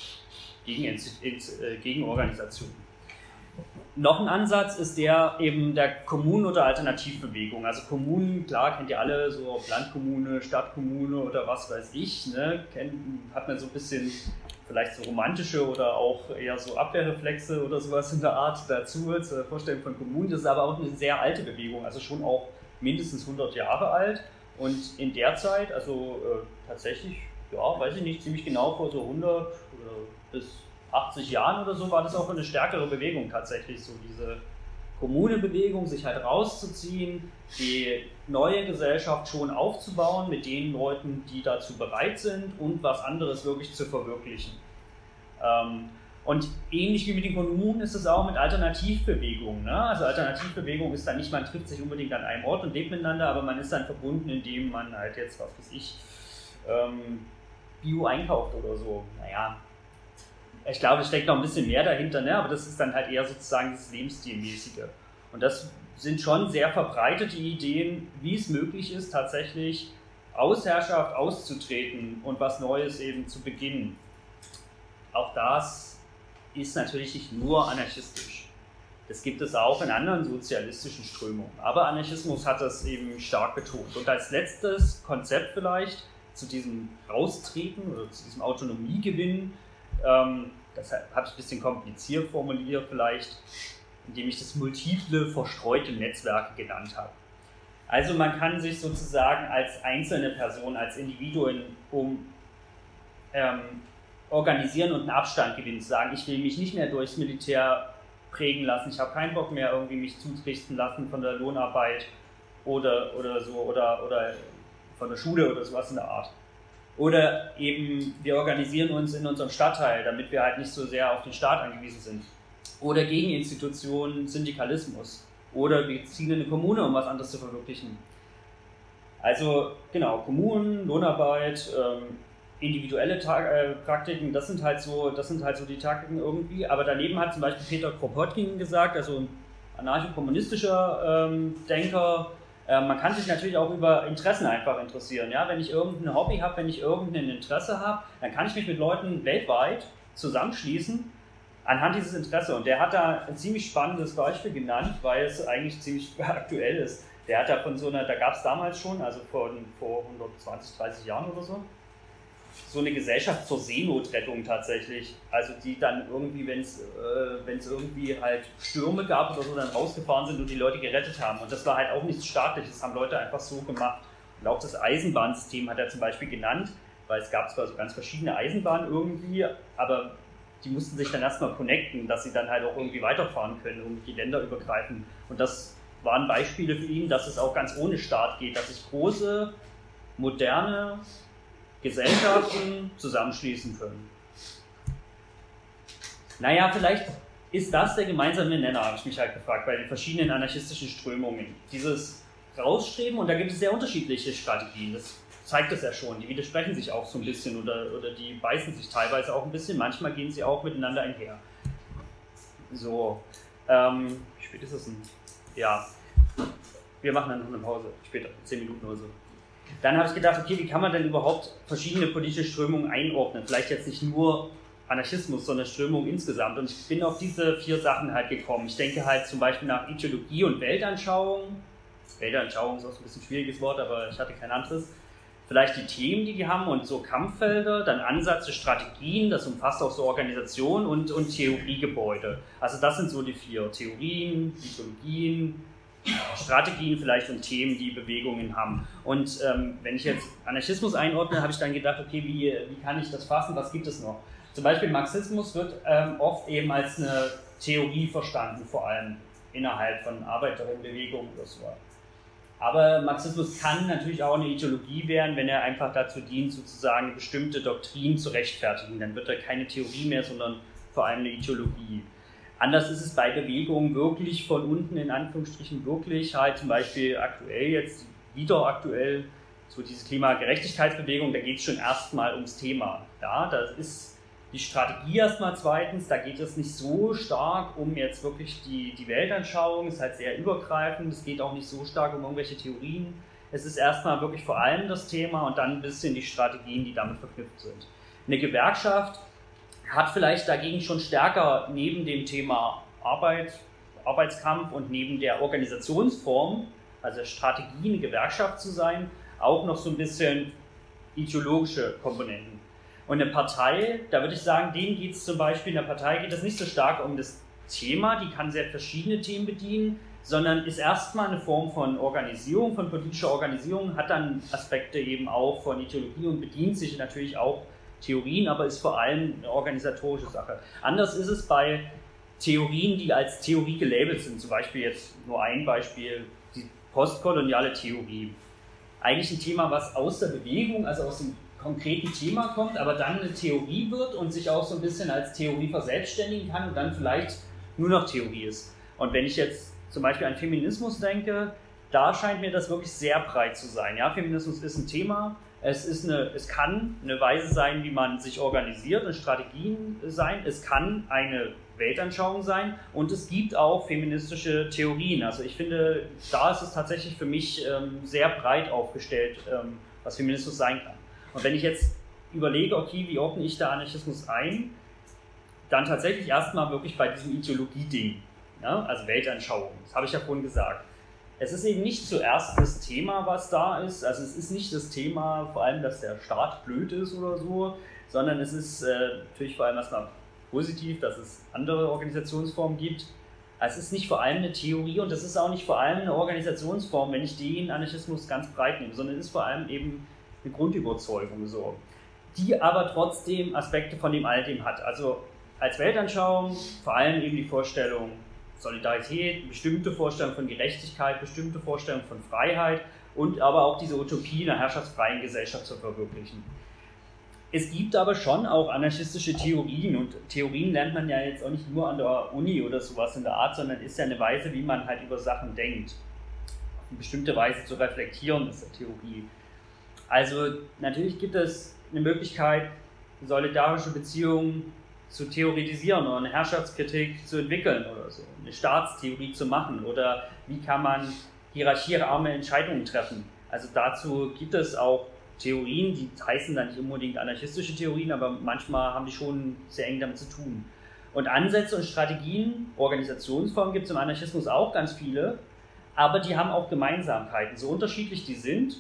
gegen Organisationen. Noch ein Ansatz ist der eben der Kommunen- oder Alternativbewegung. Also Kommunen, klar, kennt ihr alle, so ob Landkommune, Stadtkommune oder was weiß ich, ne? Hat man so ein bisschen vielleicht so romantische oder auch eher so Abwehrreflexe oder sowas in der Art dazu, zur Vorstellung von Kommunen. Das ist aber auch eine sehr alte Bewegung, also schon auch mindestens 100 Jahre alt. Und in der Zeit, also tatsächlich, ja, weiß ich nicht, ziemlich genau vor so 100 oder bis 80 Jahren oder so war das auch eine stärkere Bewegung tatsächlich, so diese Kommunebewegung, sich halt rauszuziehen, die neue Gesellschaft schon aufzubauen mit den Leuten, die dazu bereit sind und was anderes wirklich zu verwirklichen. Und ähnlich wie mit den Kommunen ist es auch mit Alternativbewegungen. Ne? Also Alternativbewegung ist dann nicht, man trifft sich unbedingt an einem Ort und lebt miteinander, aber man ist dann verbunden, indem man halt jetzt, was weiß ich, Bio einkauft oder so. Naja, ich glaube, es steckt noch ein bisschen mehr dahinter, ne? Aber das ist dann halt eher sozusagen das Lebensstilmäßige. Und das sind schon sehr verbreitete Ideen, wie es möglich ist, tatsächlich aus Herrschaft auszutreten und was Neues eben zu beginnen. Auch das ist natürlich nicht nur anarchistisch. Das gibt es auch in anderen sozialistischen Strömungen. Aber Anarchismus hat das eben stark betont. Und als letztes Konzept vielleicht zu diesem Raustreten oder zu diesem Autonomiegewinn, das habe ich ein bisschen kompliziert formuliert vielleicht, indem ich das multiple verstreute Netzwerke genannt habe. Also man kann sich sozusagen als einzelne Person, als Individuen um organisieren und einen Abstand gewinnen, zu sagen, ich will mich nicht mehr durchs Militär prägen lassen, ich habe keinen Bock mehr irgendwie mich zurichten lassen von der Lohnarbeit oder so oder von der Schule oder sowas in der Art. Oder eben, wir organisieren uns in unserem Stadtteil, damit wir halt nicht so sehr auf den Staat angewiesen sind. Oder gegen Institutionen, Syndikalismus. Oder wir ziehen in eine Kommune, um was anderes zu verwirklichen. Also genau, Kommunen, Lohnarbeit, individuelle Praktiken, das sind halt so die Taktiken irgendwie. Aber daneben hat zum Beispiel Peter Kropotkin gesagt, also ein anarcho-kommunistischer Denker, man kann sich natürlich auch über Interessen einfach interessieren. Ja? Wenn ich irgendein Hobby habe, wenn ich irgendein Interesse habe, dann kann ich mich mit Leuten weltweit zusammenschließen anhand dieses Interesses. Und der hat da ein ziemlich spannendes Beispiel genannt, weil es eigentlich ziemlich aktuell ist. Der hat da von so einer, da gab es damals schon, also vor 120, 30 Jahren oder so eine Gesellschaft zur Seenotrettung tatsächlich. Also die dann irgendwie, wenn es irgendwie halt Stürme gab oder so, dann rausgefahren sind und die Leute gerettet haben. Und das war halt auch nichts Staatliches, das haben Leute einfach so gemacht. Und auch das Eisenbahnsystem hat er zum Beispiel genannt, weil es gab zwar so ganz verschiedene Eisenbahnen irgendwie, aber die mussten sich dann erstmal connecten, dass sie dann halt auch irgendwie weiterfahren können, irgendwie länderübergreifend. Und das waren Beispiele für ihn, dass es auch ganz ohne Staat geht, dass sich große, moderne Gesellschaften zusammenschließen können. Naja, vielleicht ist das der gemeinsame Nenner, habe ich mich halt gefragt, bei den verschiedenen anarchistischen Strömungen. Dieses Rausstreben, und da gibt es sehr unterschiedliche Strategien, das zeigt es ja schon, die widersprechen sich auch so ein bisschen oder die beißen sich teilweise auch ein bisschen, manchmal gehen sie auch miteinander einher. So, wie spät ist es denn? Ja, wir machen dann noch eine Pause, später, 10 Minuten oder so. Dann habe ich gedacht, okay, wie kann man denn überhaupt verschiedene politische Strömungen einordnen? Vielleicht jetzt nicht nur Anarchismus, sondern Strömungen insgesamt. Und ich bin auf diese 4 Sachen halt gekommen. Ich denke halt zum Beispiel nach Ideologie und Weltanschauung. Weltanschauung ist auch so ein bisschen ein schwieriges Wort, aber ich hatte kein anderes. Vielleicht die Themen, die haben und so Kampffelder, dann Ansätze, Strategien, das umfasst auch so Organisation und Theoriegebäude. Also das sind so die 4, Theorien, Ideologien, Strategien vielleicht und Themen, die Bewegungen haben. Und wenn ich jetzt Anarchismus einordne, habe ich dann gedacht, okay, wie kann ich das fassen, was gibt es noch? Zum Beispiel Marxismus wird oft eben als eine Theorie verstanden, vor allem innerhalb von Arbeiterinnenbewegungen oder so. Aber Marxismus kann natürlich auch eine Ideologie werden, wenn er einfach dazu dient, sozusagen eine bestimmte Doktrin zu rechtfertigen. Dann wird er keine Theorie mehr, sondern vor allem eine Ideologie. Anders ist es bei Bewegungen wirklich von unten, in Anführungsstrichen wirklich, halt zum Beispiel aktuell jetzt, wieder aktuell, so diese Klimagerechtigkeitsbewegung, da geht es schon erstmal ums Thema. Ja, da ist die Strategie erstmal zweitens, da geht es nicht so stark um jetzt wirklich die Weltanschauung, es ist halt sehr übergreifend, es geht auch nicht so stark um irgendwelche Theorien. Es ist erstmal wirklich vor allem das Thema und dann ein bisschen die Strategien, die damit verknüpft sind. Eine Gewerkschaft hat vielleicht dagegen schon stärker neben dem Thema Arbeitskampf und neben der Organisationsform, also Strategie, eine Gewerkschaft zu sein, auch noch so ein bisschen ideologische Komponenten. Und eine Partei, da würde ich sagen, denen geht es zum Beispiel, in der Partei geht es nicht so stark um das Thema, die kann sehr verschiedene Themen bedienen, sondern ist erstmal eine Form von Organisierung, von politischer Organisierung, hat dann Aspekte eben auch von Ideologie und bedient sich natürlich auch Theorien, aber ist vor allem eine organisatorische Sache. Anders ist es bei Theorien, die als Theorie gelabelt sind, zum Beispiel jetzt nur ein Beispiel, die postkoloniale Theorie. Eigentlich ein Thema, was aus der Bewegung, also aus dem konkreten Thema kommt, aber dann eine Theorie wird und sich auch so ein bisschen als Theorie verselbstständigen kann und dann vielleicht nur noch Theorie ist. Und wenn ich jetzt zum Beispiel an Feminismus denke, da scheint mir das wirklich sehr breit zu sein. Ja, Feminismus ist ein Thema, es kann eine Weise sein, wie man sich organisiert, eine Strategien sein, es kann eine Weltanschauung sein und es gibt auch feministische Theorien. Also ich finde, da ist es tatsächlich für mich sehr breit aufgestellt, was Feminismus sein kann. Und wenn ich jetzt überlege, okay, wie ordne ich da Anarchismus ein, dann tatsächlich erstmal wirklich bei diesem Ideologie-Ding, ja, also Weltanschauung, das habe ich ja vorhin gesagt. Es ist eben nicht zuerst das Thema, was da ist, also es ist nicht das Thema vor allem, dass der Staat blöd ist oder so, sondern es ist natürlich vor allem erstmal positiv, dass es andere Organisationsformen gibt. Also es ist nicht vor allem eine Theorie und es ist auch nicht vor allem eine Organisationsform, wenn ich den Anarchismus ganz breit nehme, sondern es ist vor allem eben eine Grundüberzeugung so. die aber trotzdem Aspekte von dem Altem hat. Also als Weltanschauung vor allem eben die Vorstellung Solidarität, bestimmte Vorstellung von Gerechtigkeit, bestimmte Vorstellung von Freiheit und aber auch diese Utopie einer herrschaftsfreien Gesellschaft zu verwirklichen. Es gibt aber schon auch anarchistische Theorien und Theorien lernt man ja jetzt auch nicht nur an der Uni oder sowas in der Art, sondern ist ja eine Weise, wie man halt über Sachen denkt. Auf eine bestimmte Weise zu reflektieren ist eine Theorie. Also natürlich gibt es eine Möglichkeit, solidarische Beziehungen zu theoretisieren oder eine Herrschaftskritik zu entwickeln oder so, eine Staatstheorie zu machen oder wie kann man hierarchiearme Entscheidungen treffen. Also dazu gibt es auch Theorien, die heißen dann nicht unbedingt anarchistische Theorien, aber manchmal haben die schon sehr eng damit zu tun. Und Ansätze und Strategien, Organisationsformen gibt es im Anarchismus auch ganz viele, aber die haben auch Gemeinsamkeiten. So unterschiedlich die sind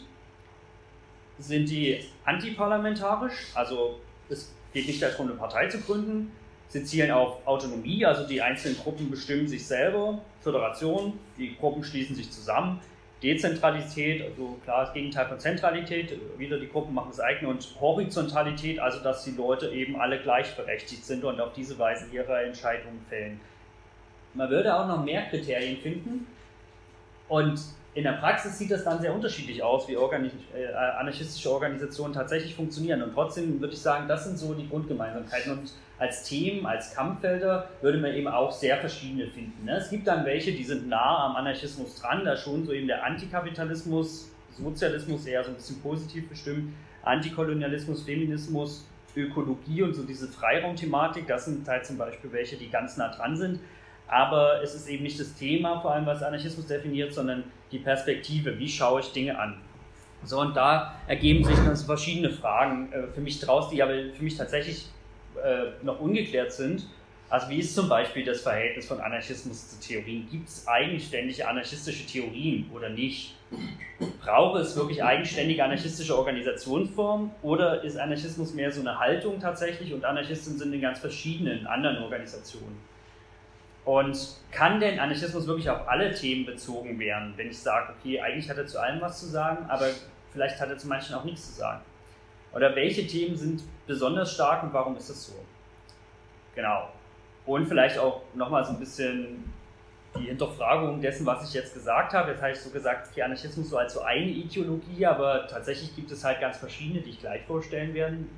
die antiparlamentarisch, also es geht nicht darum, eine Partei zu gründen, sie zielen auf Autonomie, also die einzelnen Gruppen bestimmen sich selber, Föderation, die Gruppen schließen sich zusammen, Dezentralität, also klar das Gegenteil von Zentralität, wieder die Gruppen machen das eigene und Horizontalität, also dass die Leute eben alle gleichberechtigt sind und auf diese Weise ihre Entscheidungen fällen. Man würde auch noch mehr Kriterien finden und in der Praxis sieht das dann sehr unterschiedlich aus, wie anarchistische Organisationen tatsächlich funktionieren und trotzdem würde ich sagen, das sind so die Grundgemeinsamkeiten und als Themen, als Kampffelder würde man eben auch sehr verschiedene finden. Es gibt dann welche, die sind nah am Anarchismus dran, da schon so eben der Antikapitalismus, Sozialismus eher so ein bisschen positiv bestimmt, Antikolonialismus, Feminismus, Ökologie und so diese Freiraumthematik, das sind halt zum Beispiel welche, die ganz nah dran sind. Aber es ist eben nicht das Thema, vor allem was Anarchismus definiert, sondern die Perspektive, wie schaue ich Dinge an. So, und da ergeben sich dann verschiedene Fragen für mich draus, die aber für mich tatsächlich noch ungeklärt sind. Also wie ist zum Beispiel das Verhältnis von Anarchismus zu Theorien? Gibt es eigenständige anarchistische Theorien oder nicht? Braucht es wirklich eigenständige anarchistische Organisationsformen oder ist Anarchismus mehr so eine Haltung tatsächlich und Anarchisten sind in ganz verschiedenen anderen Organisationen? Und kann denn Anarchismus wirklich auf alle Themen bezogen werden, wenn ich sage, okay, eigentlich hat er zu allem was zu sagen, aber vielleicht hat er zu manchen auch nichts zu sagen? Oder welche Themen sind besonders stark und warum ist das so? Genau. Und vielleicht auch nochmal so ein bisschen die Hinterfragung dessen, was ich jetzt gesagt habe. Jetzt habe ich so gesagt, okay, Anarchismus so als so eine Ideologie, aber tatsächlich gibt es halt ganz verschiedene, die ich gleich vorstellen werden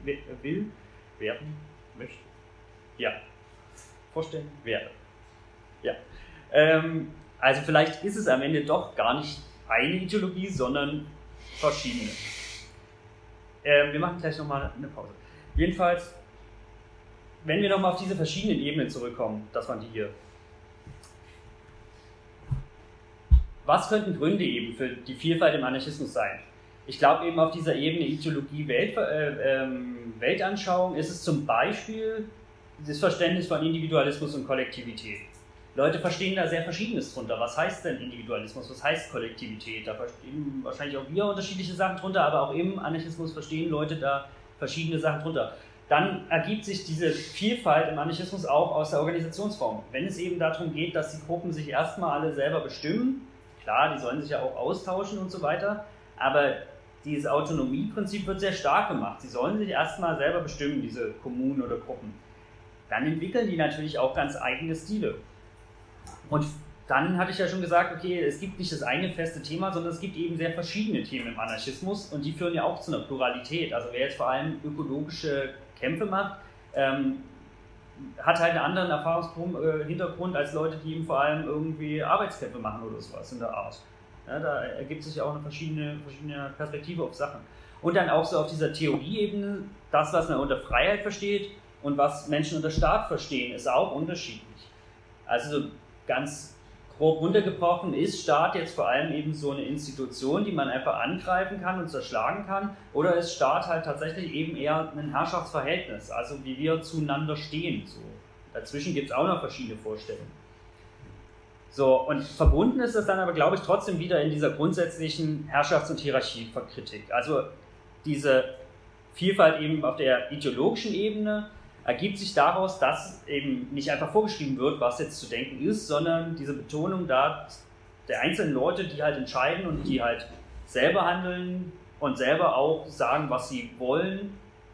möchte. Ja, vorstellen werde. Ja. Also vielleicht ist es am Ende doch gar nicht eine Ideologie, sondern verschiedene. Wir machen gleich nochmal eine Pause. Jedenfalls, wenn wir nochmal auf diese verschiedenen Ebenen zurückkommen, das waren die hier. Was könnten Gründe eben für die Vielfalt im Anarchismus sein? Ich glaube eben auf dieser Ebene Ideologie, Weltanschauung ist es zum Beispiel das Verständnis von Individualismus und Kollektivität. Leute verstehen da sehr Verschiedenes drunter. Was heißt denn Individualismus? Was heißt Kollektivität? Da verstehen wahrscheinlich auch wir unterschiedliche Sachen drunter, aber auch im Anarchismus verstehen Leute da verschiedene Sachen drunter. Dann ergibt sich diese Vielfalt im Anarchismus auch aus der Organisationsform. Wenn es eben darum geht, dass die Gruppen sich erstmal alle selber bestimmen, klar, die sollen sich ja auch austauschen und so weiter, aber dieses Autonomieprinzip wird sehr stark gemacht. Sie sollen sich erstmal selber bestimmen, diese Kommunen oder Gruppen. Dann entwickeln die natürlich auch ganz eigene Stile. Und dann hatte ich ja schon gesagt, okay, es gibt nicht das eine feste Thema, sondern es gibt eben sehr verschiedene Themen im Anarchismus und die führen ja auch zu einer Pluralität. Also wer jetzt vor allem ökologische Kämpfe macht, hat halt einen anderen Erfahrungshintergrund als Leute, die eben vor allem irgendwie Arbeitskämpfe machen oder sowas in der Art. Ja, da ergibt sich ja auch eine verschiedene Perspektive auf Sachen. Und dann auch so auf dieser Theorieebene, das, was man unter Freiheit versteht und was Menschen unter Staat verstehen, ist auch unterschiedlich. Also ganz grob runtergebrochen ist Staat jetzt vor allem eben so eine Institution, die man einfach angreifen kann und zerschlagen kann, oder ist Staat halt tatsächlich eben eher ein Herrschaftsverhältnis, also wie wir zueinander stehen. So. Dazwischen gibt es auch noch verschiedene Vorstellungen. So, und verbunden ist das dann aber, glaube ich, trotzdem wieder in dieser grundsätzlichen Herrschafts- und Hierarchiekritik. Also diese Vielfalt eben auf der ideologischen Ebene ergibt sich daraus, dass eben nicht einfach vorgeschrieben wird, was jetzt zu denken ist, sondern diese Betonung da der einzelnen Leute, die halt entscheiden und die halt selber handeln und selber auch sagen, was sie wollen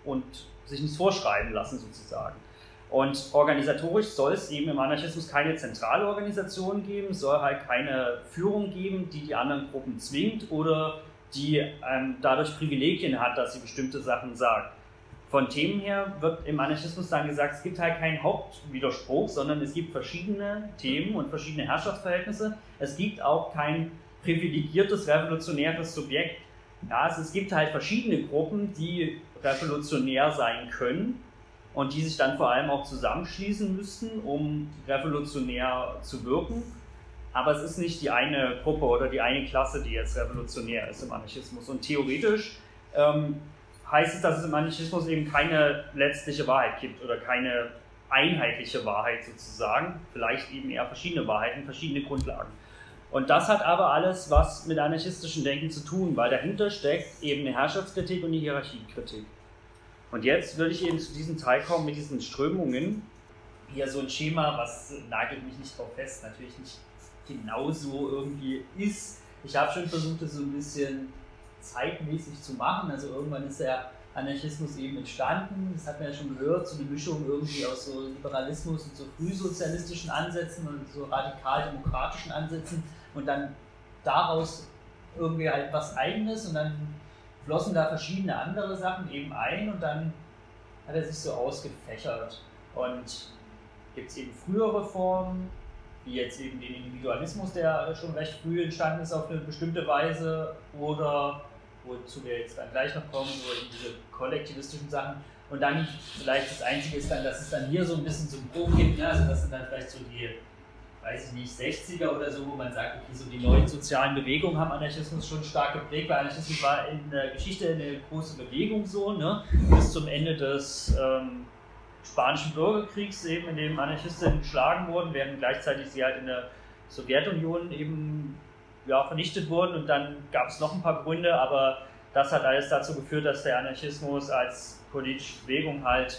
und sich nichts vorschreiben lassen sozusagen. Und organisatorisch soll es eben im Anarchismus keine zentrale Organisation geben, es soll halt keine Führung geben, die die anderen Gruppen zwingt oder die dadurch Privilegien hat, dass sie bestimmte Sachen sagt. Von Themen her wird im Anarchismus dann gesagt, es gibt halt keinen Hauptwiderspruch, sondern es gibt verschiedene Themen und verschiedene Herrschaftsverhältnisse. Es gibt auch kein privilegiertes revolutionäres Subjekt. Ja, also es gibt halt verschiedene Gruppen, die revolutionär sein können und die sich dann vor allem auch zusammenschließen müssten, um revolutionär zu wirken. Aber es ist nicht die eine Gruppe oder die eine Klasse, die jetzt revolutionär ist im Anarchismus. Und theoretisch heißt es, dass es im Anarchismus eben keine letztliche Wahrheit gibt oder keine einheitliche Wahrheit sozusagen, vielleicht eben eher verschiedene Wahrheiten, verschiedene Grundlagen. Und das hat aber alles was mit anarchistischem Denken zu tun, weil dahinter steckt eben eine Herrschaftskritik und eine Hierarchiekritik. Und jetzt würde ich eben zu diesem Teil kommen mit diesen Strömungen. Hier so ein Schema, was nagelt mich nicht drauf fest, natürlich nicht genauso irgendwie ist. Ich habe schon versucht, das so ein bisschen zeitmäßig zu machen, also irgendwann ist der Anarchismus eben entstanden, das hat man ja schon gehört, so eine Mischung irgendwie aus so Liberalismus und so frühsozialistischen Ansätzen und so radikal-demokratischen Ansätzen und dann daraus irgendwie halt was Eigenes und dann flossen da verschiedene andere Sachen eben ein und dann hat er sich so ausgefächert und gibt es eben frühere Formen, wie jetzt eben den Individualismus, der schon recht früh entstanden ist auf eine bestimmte Weise oder wozu wir jetzt dann gleich noch kommen, so in diese kollektivistischen Sachen. Und dann vielleicht das Einzige ist dann, dass es dann hier so ein bisschen Symptom gibt, ne? Also das sind dann vielleicht so die, weiß ich nicht, 60er oder so, wo man sagt, okay, so die neuen sozialen Bewegungen haben Anarchismus schon stark geprägt, weil Anarchismus war in der Geschichte eine große Bewegung so, ne? Bis zum Ende des Spanischen Bürgerkriegs eben, in dem Anarchisten geschlagen wurden, während gleichzeitig sie halt in der Sowjetunion eben vernichtet wurden und dann gab es noch ein paar Gründe, aber das hat alles dazu geführt, dass der Anarchismus als politische Bewegung halt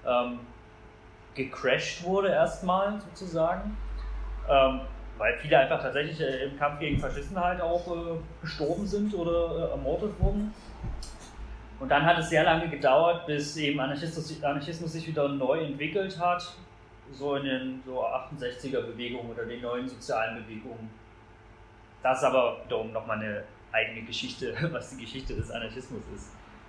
gecrashed wurde erstmal sozusagen, weil viele einfach tatsächlich im Kampf gegen Faschisten halt auch gestorben sind oder ermordet wurden. Und dann hat es sehr lange gedauert, bis eben Anarchismus sich wieder neu entwickelt hat, so in den 68er-Bewegungen oder den neuen sozialen Bewegungen. Das ist aber wiederum nochmal eine eigene Geschichte, was die Geschichte des Anarchismus ist.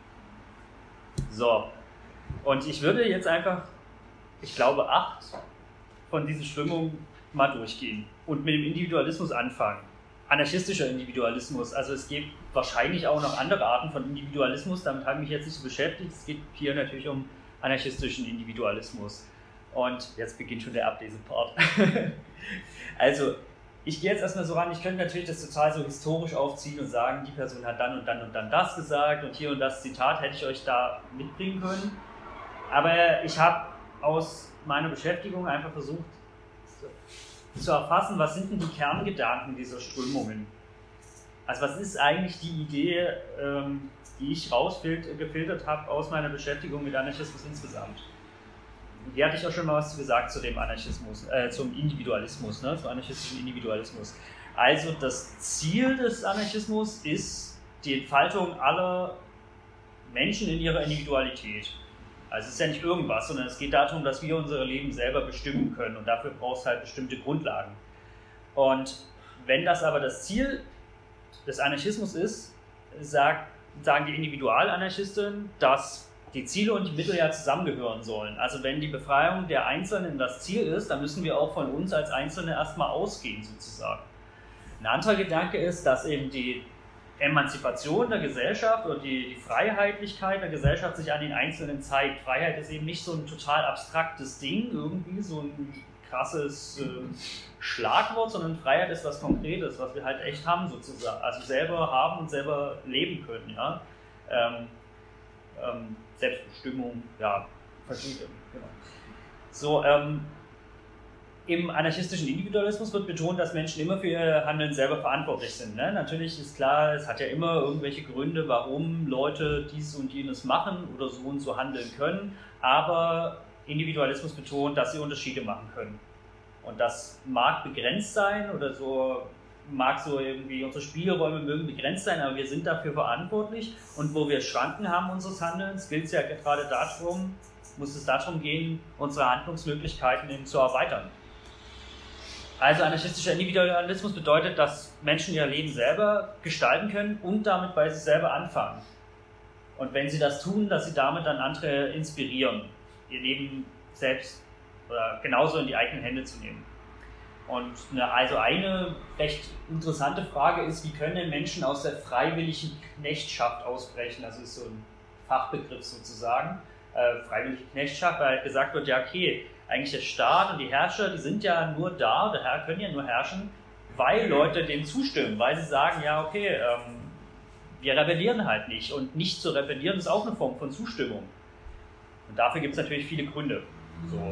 So, und ich würde jetzt einfach, ich glaube 8 von diesen Strömungen mal durchgehen und mit dem Individualismus anfangen. Anarchistischer Individualismus, also es gibt wahrscheinlich auch noch andere Arten von Individualismus, damit habe ich mich jetzt nicht so beschäftigt, es geht hier natürlich um anarchistischen Individualismus. Und jetzt beginnt schon der Ablesepart. Also, ich gehe jetzt erstmal so ran, ich könnte natürlich das total so historisch aufziehen und sagen, die Person hat dann und dann und dann das gesagt und hier und das Zitat hätte ich euch da mitbringen können. Aber ich habe aus meiner Beschäftigung einfach versucht zu erfassen, was sind denn die Kerngedanken dieser Strömungen? Also was ist eigentlich die Idee, die ich rausgefiltert habe aus meiner Beschäftigung mit Anarchismus insgesamt? Hier hatte ich auch schon mal was gesagt zu dem Anarchismus, zum Individualismus, ne, zum anarchistischen Individualismus. Also das Ziel des Anarchismus ist die Entfaltung aller Menschen in ihrer Individualität. Also es ist ja nicht irgendwas, sondern es geht darum, dass wir unser Leben selber bestimmen können und dafür braucht es halt bestimmte Grundlagen. Und wenn das aber das Ziel des Anarchismus ist, sagen die Individualanarchisten, dass die Ziele und die Mittel ja zusammengehören sollen. Also wenn die Befreiung der Einzelnen das Ziel ist, dann müssen wir auch von uns als Einzelne erstmal ausgehen sozusagen. Ein anderer Gedanke ist, dass eben die Emanzipation der Gesellschaft oder die Freiheitlichkeit der Gesellschaft sich an den Einzelnen zeigt. Freiheit ist eben nicht so ein total abstraktes Ding, irgendwie so ein krasses Schlagwort, sondern Freiheit ist was Konkretes, was wir halt echt haben sozusagen. Also selber haben und selber leben können, ja. Selbstbestimmung, ja, verschiedene, genau. So, im anarchistischen Individualismus wird betont, dass Menschen immer für ihr Handeln selber verantwortlich sind. Ne? Natürlich ist klar, es hat ja immer irgendwelche Gründe, warum Leute dies und jenes machen oder so und so handeln können, aber Individualismus betont, dass sie Unterschiede machen können. Und das mag begrenzt sein oder so mag so irgendwie, unsere Spielräume mögen begrenzt sein, aber wir sind dafür verantwortlich und wo wir Schranken haben unseres Handelns, gilt es ja gerade darum, muss es darum gehen, unsere Handlungsmöglichkeiten eben zu erweitern. Also anarchistischer Individualismus bedeutet, dass Menschen ihr Leben selber gestalten können und damit bei sich selber anfangen. Und wenn sie das tun, dass sie damit dann andere inspirieren, ihr Leben selbst oder genauso in die eigenen Hände zu nehmen. Und eine recht interessante Frage ist, wie können denn Menschen aus der freiwilligen Knechtschaft ausbrechen? Das ist so ein Fachbegriff sozusagen, freiwillige Knechtschaft, weil gesagt wird, ja okay, eigentlich der Staat und die Herrscher, die sind ja nur da, oder können ja nur herrschen, weil Leute dem zustimmen, weil sie sagen, ja okay, wir rebellieren halt nicht. Und nicht zu rebellieren ist auch eine Form von Zustimmung. Und dafür gibt es natürlich viele Gründe. So,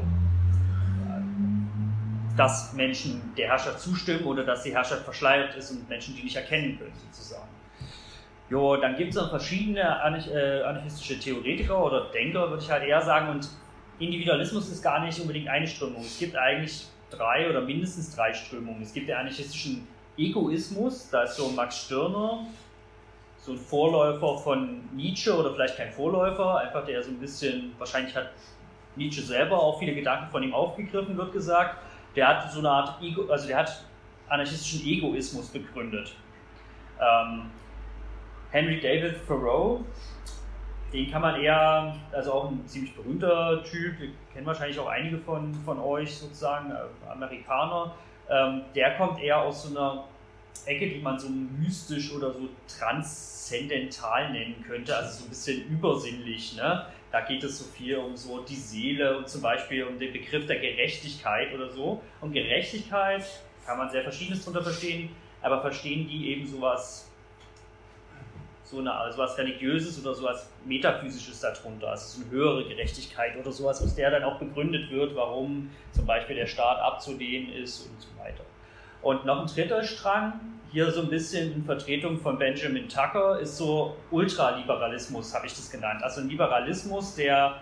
dass Menschen der Herrschaft zustimmen oder dass die Herrschaft verschleiert ist und Menschen die nicht erkennen können, sozusagen. Jo, dann gibt es noch verschiedene anarchistische Theoretiker oder Denker, würde ich halt eher sagen, und Individualismus ist gar nicht unbedingt eine Strömung. Es gibt eigentlich mindestens drei Strömungen. Es gibt den anarchistischen Egoismus, da ist so Max Stirner, so ein Vorläufer von Nietzsche oder vielleicht kein Vorläufer, einfach der so ein bisschen, wahrscheinlich hat Nietzsche selber auch viele Gedanken von ihm aufgegriffen, wird gesagt. Der hat so eine Art der hat anarchistischen Egoismus begründet. Henry David Thoreau, den kann man eher, also auch ein ziemlich berühmter Typ, kennen wahrscheinlich auch einige von euch sozusagen, Amerikaner, der kommt eher aus so einer Ecke, die man so mystisch oder so transzendental nennen könnte, also so ein bisschen übersinnlich, ne? Da geht es so viel um so die Seele und zum Beispiel um den Begriff der Gerechtigkeit oder so. Und Gerechtigkeit kann man sehr Verschiedenes darunter verstehen, aber verstehen die eben sowas Religiöses oder sowas Metaphysisches darunter, also so eine höhere Gerechtigkeit oder sowas, aus der dann auch begründet wird, warum zum Beispiel der Staat abzulehnen ist und so weiter. Und noch ein dritter Strang, hier so ein bisschen in Vertretung von Benjamin Tucker, ist so Ultraliberalismus, habe ich das genannt. Also ein Liberalismus, der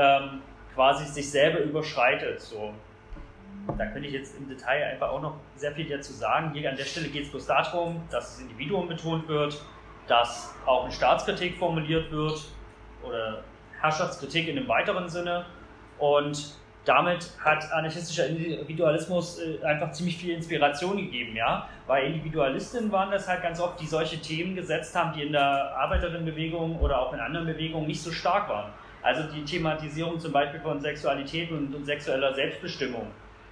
quasi sich selber überschreitet. So. Da könnte ich jetzt im Detail einfach auch noch sehr viel dazu sagen. Hier an der Stelle geht es bloß darum, dass das Individuum betont wird, dass auch eine Staatskritik formuliert wird oder Herrschaftskritik in einem weiteren Sinne. Und damit hat anarchistischer Individualismus einfach ziemlich viel Inspiration gegeben, ja, weil Individualistinnen waren das halt ganz oft, die solche Themen gesetzt haben, die in der Arbeiterinnenbewegung oder auch in anderen Bewegungen nicht so stark waren. Also die Thematisierung zum Beispiel von Sexualität und sexueller Selbstbestimmung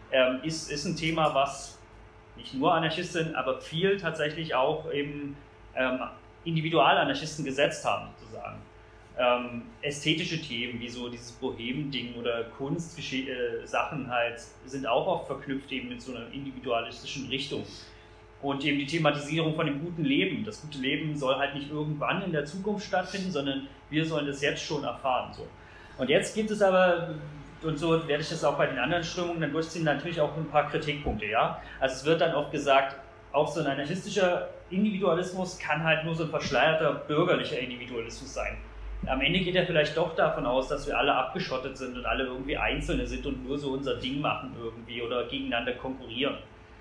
ist ein Thema, was nicht nur Anarchistinnen, aber viel tatsächlich auch eben Individualanarchisten gesetzt haben, sozusagen. Ästhetische Themen, wie so dieses Bohem-Ding oder Kunstsachen halt, sind auch oft verknüpft eben mit so einer individualistischen Richtung. Und eben die Thematisierung von dem guten Leben. Das gute Leben soll halt nicht irgendwann in der Zukunft stattfinden, sondern wir sollen das jetzt schon erfahren. So. Und jetzt gibt es aber, und so werde ich das auch bei den anderen Strömungen dann durchziehen, natürlich auch ein paar Kritikpunkte. Ja? Also es wird dann oft gesagt, auch so ein anarchistischer Individualismus kann halt nur so ein verschleierter bürgerlicher Individualismus sein. Am Ende geht er vielleicht doch davon aus, dass wir alle abgeschottet sind und alle irgendwie Einzelne sind und nur so unser Ding machen irgendwie oder gegeneinander konkurrieren.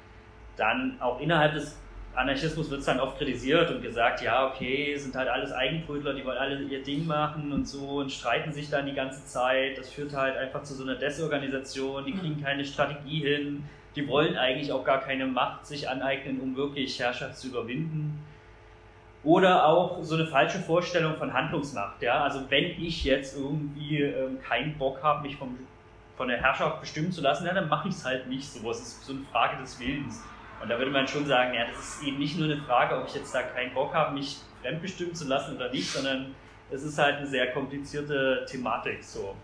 Dann auch innerhalb des Anarchismus wird es dann oft kritisiert und gesagt, ja okay, sind halt alles Eigenbrötler, die wollen alle ihr Ding machen und so und streiten sich dann die ganze Zeit. Das führt halt einfach zu so einer Desorganisation, die kriegen keine Strategie hin, die wollen eigentlich auch gar keine Macht sich aneignen, um wirklich Herrschaft zu überwinden. Oder auch so eine falsche Vorstellung von Handlungsmacht. Ja? Also wenn ich jetzt irgendwie keinen Bock habe, mich von der Herrschaft bestimmen zu lassen, ja, dann mache ich es halt nicht so. Es ist so eine Frage des Willens. Und da würde man schon sagen, ja, das ist eben nicht nur eine Frage, ob ich jetzt da keinen Bock habe, mich fremdbestimmen zu lassen oder nicht, sondern es ist halt eine sehr komplizierte Thematik. So.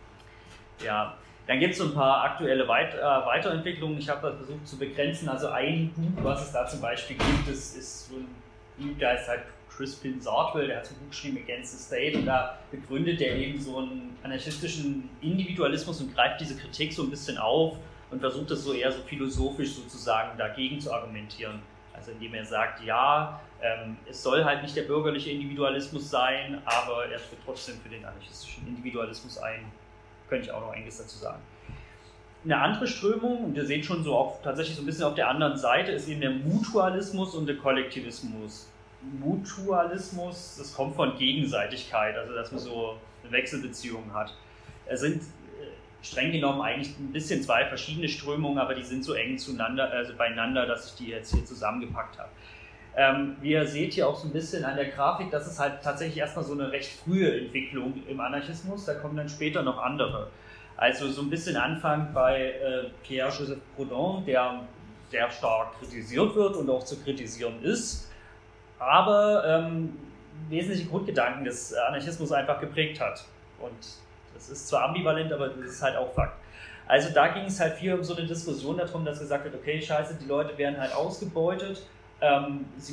Ja. Dann gibt es so ein paar aktuelle Weiterentwicklungen. Ich habe das versucht zu begrenzen. Also ein Buch, was es da zum Beispiel gibt, ist so ein Buch, der heißt halt Crispin Sartwell, der hat so ein Buch geschrieben, Against the State, und da begründet er eben so einen anarchistischen Individualismus und greift diese Kritik so ein bisschen auf und versucht das so eher so philosophisch sozusagen dagegen zu argumentieren. Also indem er sagt, ja, es soll halt nicht der bürgerliche Individualismus sein, aber er tritt trotzdem für den anarchistischen Individualismus ein. Könnte ich auch noch einiges dazu sagen. Eine andere Strömung, und ihr seht schon so auch tatsächlich so ein bisschen auf der anderen Seite, ist eben der Mutualismus und der Kollektivismus. Mutualismus, das kommt von Gegenseitigkeit, also dass man so eine Wechselbeziehung hat. Es sind streng genommen eigentlich ein bisschen zwei verschiedene Strömungen, aber die sind so eng zueinander, also beieinander, dass ich die jetzt hier zusammengepackt habe. Wie ihr seht hier auch so ein bisschen an der Grafik, das ist halt tatsächlich erstmal so eine recht frühe Entwicklung im Anarchismus, da kommen dann später noch andere. Also so ein bisschen Anfang bei Pierre-Joseph Proudhon, der sehr stark kritisiert wird und auch zu kritisieren ist, aber wesentliche Grundgedanken des Anarchismus einfach geprägt hat. Und das ist zwar ambivalent, aber das ist halt auch Fakt. Also da ging es halt viel um so eine Diskussion darum, dass gesagt wird, okay, scheiße, die Leute werden halt ausgebeutet, sie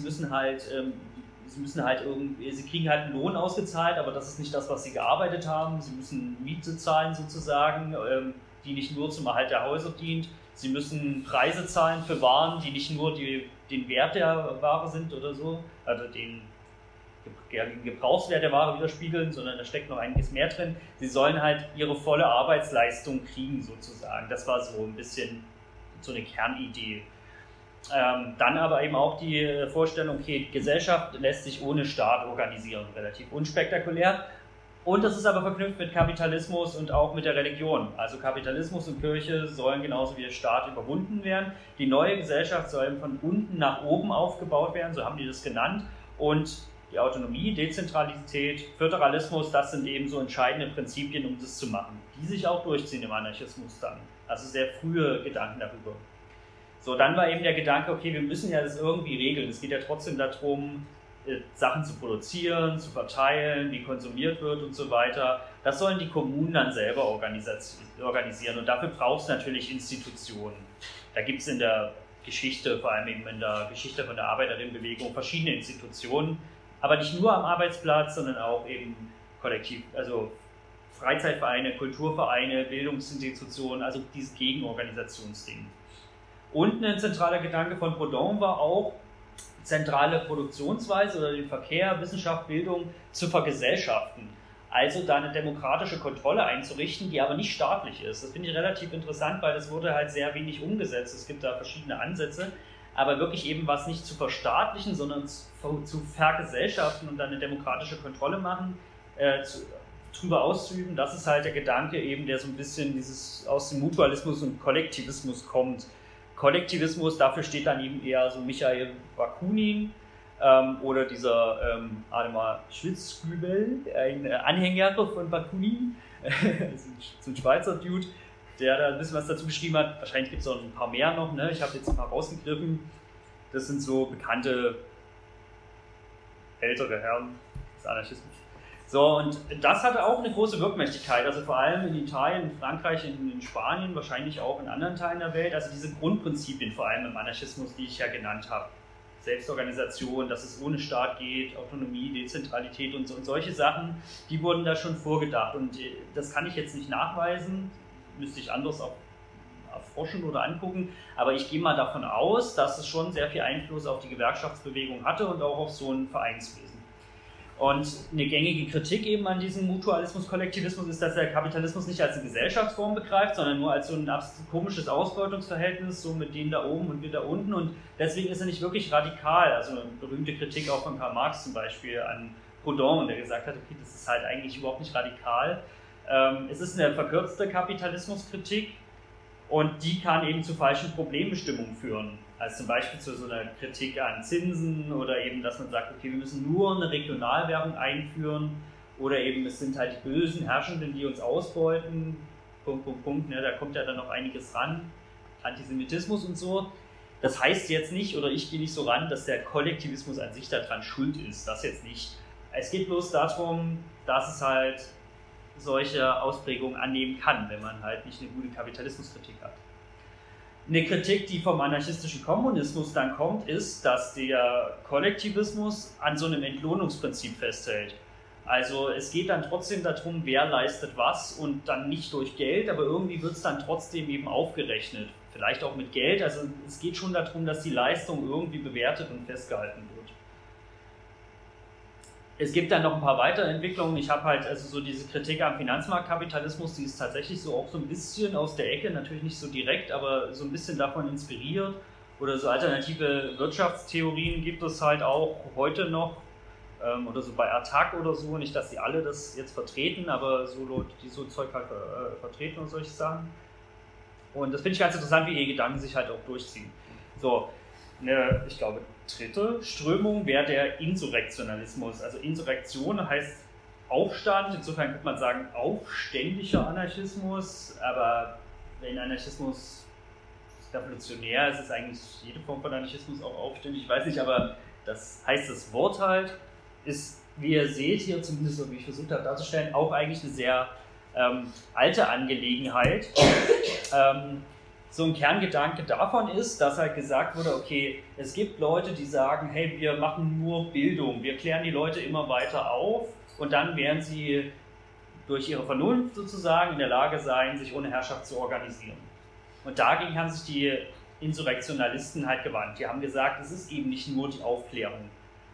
kriegen halt einen Lohn ausgezahlt, aber das ist nicht das, was sie gearbeitet haben. Sie müssen Miete zahlen sozusagen, die nicht nur zum Erhalt der Häuser dient. Sie müssen Preise zahlen für Waren, die nicht nur den Wert der Ware sind oder so, also den Gebrauchswert der Ware widerspiegeln, sondern da steckt noch einiges mehr drin. Sie sollen halt ihre volle Arbeitsleistung kriegen sozusagen. Das war so ein bisschen so eine Kernidee. Dann aber eben auch die Vorstellung, okay, Gesellschaft lässt sich ohne Staat organisieren, relativ unspektakulär. Und das ist aber verknüpft mit Kapitalismus und auch mit der Religion. Also Kapitalismus und Kirche sollen genauso wie der Staat überwunden werden. Die neue Gesellschaft soll von unten nach oben aufgebaut werden, so haben die das genannt. Und die Autonomie, Dezentralität, Föderalismus, das sind eben so entscheidende Prinzipien, um das zu machen, die sich auch durchziehen im Anarchismus dann. Also sehr frühe Gedanken darüber. So, dann war eben der Gedanke, okay, wir müssen ja das irgendwie regeln. Es geht ja trotzdem darum, Sachen zu produzieren, zu verteilen, wie konsumiert wird und so weiter. Das sollen die Kommunen dann selber organisieren und dafür braucht es natürlich Institutionen. Da gibt es in der Geschichte, vor allem eben in der Geschichte von der Arbeiterinnenbewegung, verschiedene Institutionen, aber nicht nur am Arbeitsplatz, sondern auch eben kollektiv, also Freizeitvereine, Kulturvereine, Bildungsinstitutionen, also dieses Gegenorganisationsding. Und ein zentraler Gedanke von Proudhon war auch, zentrale Produktionsweise oder den Verkehr, Wissenschaft, Bildung zu vergesellschaften. Also da eine demokratische Kontrolle einzurichten, die aber nicht staatlich ist. Das finde ich relativ interessant, weil das wurde halt sehr wenig umgesetzt. Es gibt da verschiedene Ansätze, aber wirklich eben was nicht zu verstaatlichen, sondern zu vergesellschaften und dann eine demokratische Kontrolle machen, drüber auszuüben. Das ist halt der Gedanke eben, der so ein bisschen aus dem Mutualismus und Kollektivismus kommt. Kollektivismus, dafür steht dann eben eher so Michael Bakunin oder dieser Ademar Schwitzkübel, ein Anhänger von Bakunin, so ein Schweizer Dude, der da ein bisschen was dazu geschrieben hat. Wahrscheinlich gibt es auch ein paar mehr noch, ne? Ich habe jetzt ein paar rausgegriffen. Das sind so bekannte ältere Herren des Anarchismus. So, und das hatte auch eine große Wirkmächtigkeit, also vor allem in Italien, in Frankreich, in Spanien, wahrscheinlich auch in anderen Teilen der Welt, also diese Grundprinzipien vor allem im Anarchismus, die ich ja genannt habe. Selbstorganisation, dass es ohne Staat geht, Autonomie, Dezentralität und solche Sachen, die wurden da schon vorgedacht und das kann ich jetzt nicht nachweisen, müsste ich anders auch erforschen oder angucken, aber ich gehe mal davon aus, dass es schon sehr viel Einfluss auf die Gewerkschaftsbewegung hatte und auch auf so ein Vereinswesen. Und eine gängige Kritik eben an diesem Mutualismus, Kollektivismus ist, dass der Kapitalismus nicht als eine Gesellschaftsform begreift, sondern nur als so ein komisches Ausbeutungsverhältnis, so mit denen da oben und wir da unten. Und deswegen ist er nicht wirklich radikal. Also eine berühmte Kritik auch von Karl Marx zum Beispiel an Proudhon, der gesagt hat, okay, das ist halt eigentlich überhaupt nicht radikal. Es ist eine verkürzte Kapitalismuskritik und die kann eben zu falschen Problembestimmungen führen. Also zum Beispiel zu so einer Kritik an Zinsen oder eben, dass man sagt, okay, wir müssen nur eine Regionalwährung einführen oder eben, es sind halt die bösen Herrschenden, die uns ausbeuten, ne, da kommt ja dann noch einiges ran, Antisemitismus und so. Das heißt jetzt nicht, oder ich gehe nicht so ran, dass der Kollektivismus an sich daran schuld ist, das jetzt nicht. Es geht bloß darum, dass es halt solche Ausprägungen annehmen kann, wenn man halt nicht eine gute Kapitalismuskritik hat. Eine Kritik, die vom anarchistischen Kommunismus dann kommt, ist, dass der Kollektivismus an so einem Entlohnungsprinzip festhält. Also es geht dann trotzdem darum, wer leistet was und dann nicht durch Geld, aber irgendwie wird es dann trotzdem eben aufgerechnet. Vielleicht auch mit Geld, also es geht schon darum, dass die Leistung irgendwie bewertet und festgehalten wird. Es gibt dann noch ein paar Weiterentwicklungen. Ich habe halt also so diese Kritik am Finanzmarktkapitalismus, die ist tatsächlich so auch so ein bisschen aus der Ecke, natürlich nicht so direkt, aber so ein bisschen davon inspiriert. Oder so alternative Wirtschaftstheorien gibt es halt auch heute noch, oder so bei Attac oder so, nicht, dass sie alle das jetzt vertreten, aber so Leute, die so Zeug halt vertreten und solche Sachen. Und das finde ich ganz interessant, wie die Gedanken sich halt auch durchziehen. So, ich glaube, dritte Strömung wäre der Insurrektionalismus. Also Insurrektion heißt Aufstand, insofern könnte man sagen aufständischer Anarchismus, aber wenn Anarchismus revolutionär ist, ist eigentlich jede Form von Anarchismus auch aufständig, ich weiß nicht, aber das heißt das Wort halt, ist, wie ihr seht hier, zumindest so wie ich versucht habe darzustellen, auch eigentlich eine sehr alte Angelegenheit. So ein Kerngedanke davon ist, dass halt gesagt wurde, okay, es gibt Leute, die sagen, hey, wir machen nur Bildung, wir klären die Leute immer weiter auf und dann werden sie durch ihre Vernunft sozusagen in der Lage sein, sich ohne Herrschaft zu organisieren. Und dagegen haben sich die Insurrektionalisten halt gewandt. Die haben gesagt, es ist eben nicht nur die Aufklärung.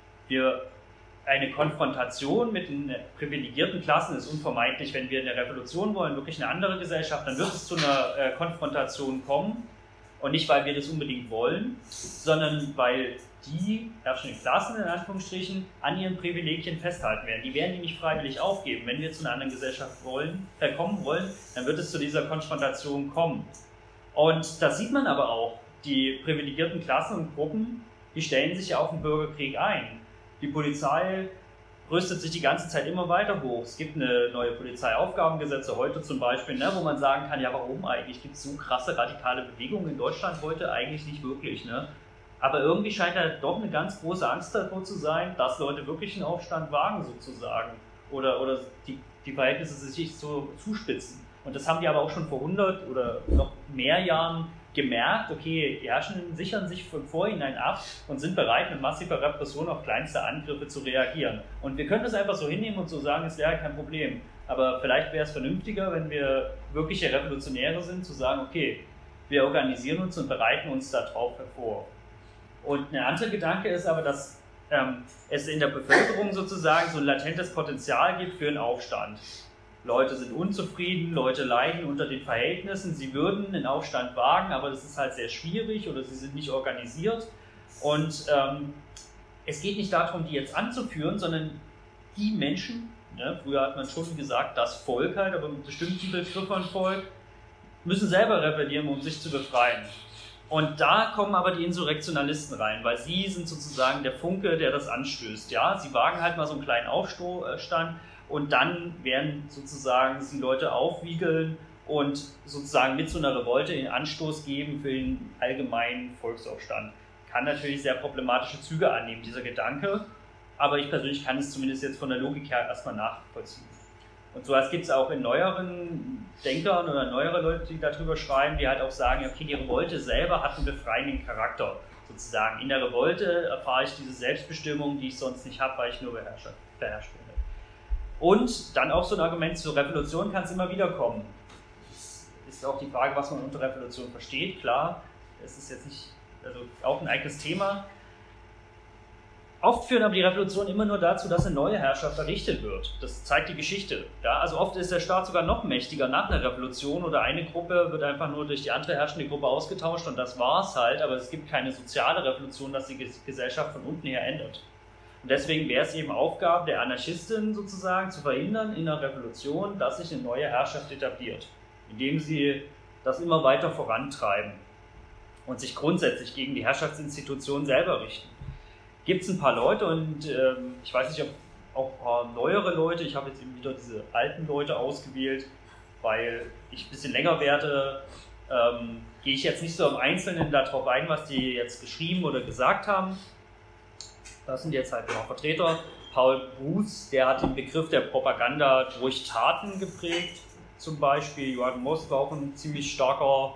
Eine Konfrontation mit den privilegierten Klassen ist unvermeidlich. Wenn wir eine Revolution wollen, wirklich eine andere Gesellschaft, dann wird es zu einer Konfrontation kommen. Und nicht, weil wir das unbedingt wollen, sondern weil die herrschenden Klassen, in Anführungsstrichen, an ihren Privilegien festhalten werden. Die werden die nicht freiwillig aufgeben. Wenn wir zu einer anderen Gesellschaft kommen wollen, dann wird es zu dieser Konfrontation kommen. Und das sieht man aber auch. Die privilegierten Klassen und Gruppen, die stellen sich ja auf den Bürgerkrieg ein. Die Polizei rüstet sich die ganze Zeit immer weiter hoch. Es gibt eine neue Polizeiaufgabengesetze heute zum Beispiel, wo man sagen kann, ja warum eigentlich? Gibt es so krasse radikale Bewegungen in Deutschland heute? Eigentlich nicht wirklich. Aber irgendwie scheint da doch eine ganz große Angst davor zu sein, dass Leute wirklich einen Aufstand wagen sozusagen. Oder die Verhältnisse sich so zuspitzen. Und das haben die aber auch schon vor 100 oder noch mehr Jahren gemerkt, okay, die Herrschenden sichern sich von Vorhinein ab und sind bereit, mit massiver Repression auf kleinste Angriffe zu reagieren. Und wir können das einfach so hinnehmen und so sagen, es wäre kein Problem. Aber vielleicht wäre es vernünftiger, wenn wir wirkliche Revolutionäre sind, zu sagen, okay, wir organisieren uns und bereiten uns darauf hervor. Und ein anderer Gedanke ist aber, dass es in der Bevölkerung sozusagen so ein latentes Potenzial gibt für einen Aufstand. Leute sind unzufrieden, Leute leiden unter den Verhältnissen, sie würden einen Aufstand wagen, aber das ist halt sehr schwierig oder sie sind nicht organisiert. Und es geht nicht darum, die jetzt anzuführen, sondern die Menschen, früher hat man schon gesagt, das Volk halt, aber mit bestimmten Begriff von Volk, müssen selber rebellieren, um sich zu befreien. Und da kommen aber die Insurrektionalisten rein, weil sie sind sozusagen der Funke, der das anstößt. Ja? Sie wagen halt mal so einen kleinen Aufstand, und dann werden sozusagen die Leute aufwiegeln und sozusagen mit so einer Revolte den Anstoß geben für den allgemeinen Volksaufstand. Kann natürlich sehr problematische Züge annehmen, dieser Gedanke, aber ich persönlich kann es zumindest jetzt von der Logik her erstmal nachvollziehen. Und sowas gibt es auch in neueren Denkern oder neuere Leute, die darüber schreiben, die halt auch sagen, okay, die Revolte selber hat einen befreienden Charakter, sozusagen. In der Revolte erfahre ich diese Selbstbestimmung, die ich sonst nicht habe, weil ich nur beherrscht werde. Und dann auch so ein Argument zur Revolution kann es immer wieder kommen. Es ist auch die Frage, was man unter Revolution versteht. Klar, es ist jetzt nicht, also auch ein eigenes Thema. Oft führen aber die Revolution immer nur dazu, dass eine neue Herrschaft errichtet wird. Das zeigt die Geschichte. Ja, also oft ist der Staat sogar noch mächtiger nach einer Revolution oder eine Gruppe wird einfach nur durch die andere herrschende Gruppe ausgetauscht und das war's halt, aber es gibt keine soziale Revolution, dass die Gesellschaft von unten her ändert. Und deswegen wäre es eben Aufgabe der Anarchisten sozusagen zu verhindern in einer Revolution, dass sich eine neue Herrschaft etabliert, indem sie das immer weiter vorantreiben und sich grundsätzlich gegen die Herrschaftsinstitutionen selber richten. Gibt es ein paar Leute und ich weiß nicht, ob auch ein paar neuere Leute, ich habe jetzt eben wieder diese alten Leute ausgewählt, weil ich ein bisschen länger werde, gehe ich jetzt nicht so im Einzelnen darauf ein, was die jetzt geschrieben oder gesagt haben. Das sind jetzt halt genau Vertreter. Paul Bruce, der hat den Begriff der Propaganda durch Taten geprägt, zum Beispiel. Johann Most war auch ein ziemlich starker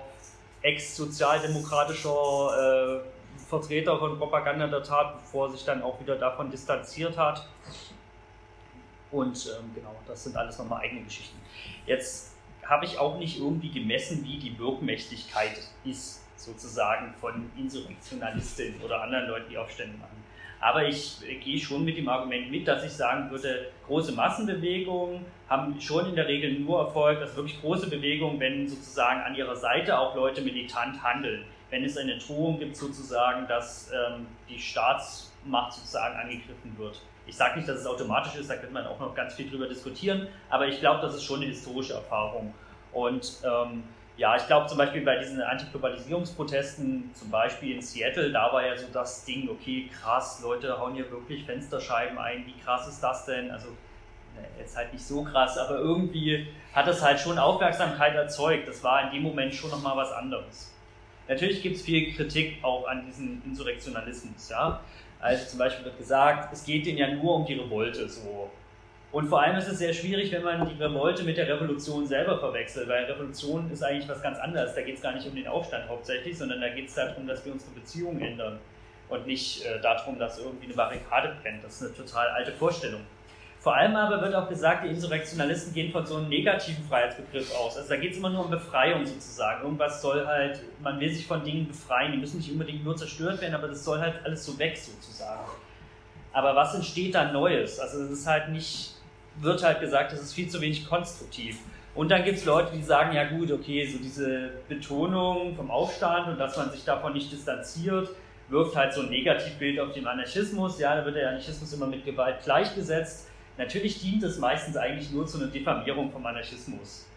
ex-sozialdemokratischer Vertreter von Propaganda der Tat, bevor er sich dann auch wieder davon distanziert hat. Und genau, das sind alles nochmal eigene Geschichten. Jetzt habe ich auch nicht irgendwie gemessen, wie die Wirkmächtigkeit ist, sozusagen von Insurrektionalistinnen oder anderen Leuten, die Aufstände machen. Aber ich gehe schon mit dem Argument mit, dass ich sagen würde, große Massenbewegungen haben schon in der Regel nur Erfolg, also wirklich große Bewegungen, wenn sozusagen an ihrer Seite auch Leute militant handeln. Wenn es eine Drohung gibt sozusagen, dass die Staatsmacht sozusagen angegriffen wird. Ich sage nicht, dass es automatisch ist, da könnte man auch noch ganz viel drüber diskutieren, aber ich glaube, das ist schon eine historische Erfahrung. Und ja, ich glaube zum Beispiel bei diesen Antiglobalisierungsprotesten, zum Beispiel in Seattle, da war ja so das Ding, okay, krass, Leute hauen hier wirklich Fensterscheiben ein, wie krass ist das denn? Also jetzt halt nicht so krass, aber irgendwie hat es halt schon Aufmerksamkeit erzeugt. Das war in dem Moment schon nochmal was anderes. Natürlich gibt es viel Kritik auch an diesem Insurrektionalismus, ja. Also zum Beispiel wird gesagt, es geht denen ja nur um die Revolte, so. Und vor allem ist es sehr schwierig, wenn man die Revolte mit der Revolution selber verwechselt, weil Revolution ist eigentlich was ganz anderes. Da geht es gar nicht um den Aufstand hauptsächlich, sondern da geht es darum, dass wir unsere Beziehungen ändern und nicht darum, dass irgendwie eine Barrikade brennt. Das ist eine total alte Vorstellung. Vor allem aber wird auch gesagt, die Insurrektionalisten gehen von so einem negativen Freiheitsbegriff aus. Also da geht es immer nur um Befreiung sozusagen. Irgendwas soll halt, man will sich von Dingen befreien, die müssen nicht unbedingt nur zerstört werden, aber das soll halt alles so weg sozusagen. Aber was entsteht da Neues? Also es ist halt nicht, wird halt gesagt, das ist viel zu wenig konstruktiv. Und dann gibt es Leute, die sagen, ja gut, okay, so diese Betonung vom Aufstand und dass man sich davon nicht distanziert, wirft halt so ein Negativbild auf den Anarchismus. Ja, da wird der Anarchismus immer mit Gewalt gleichgesetzt. Natürlich dient es meistens eigentlich nur zu einer Diffamierung vom Anarchismus.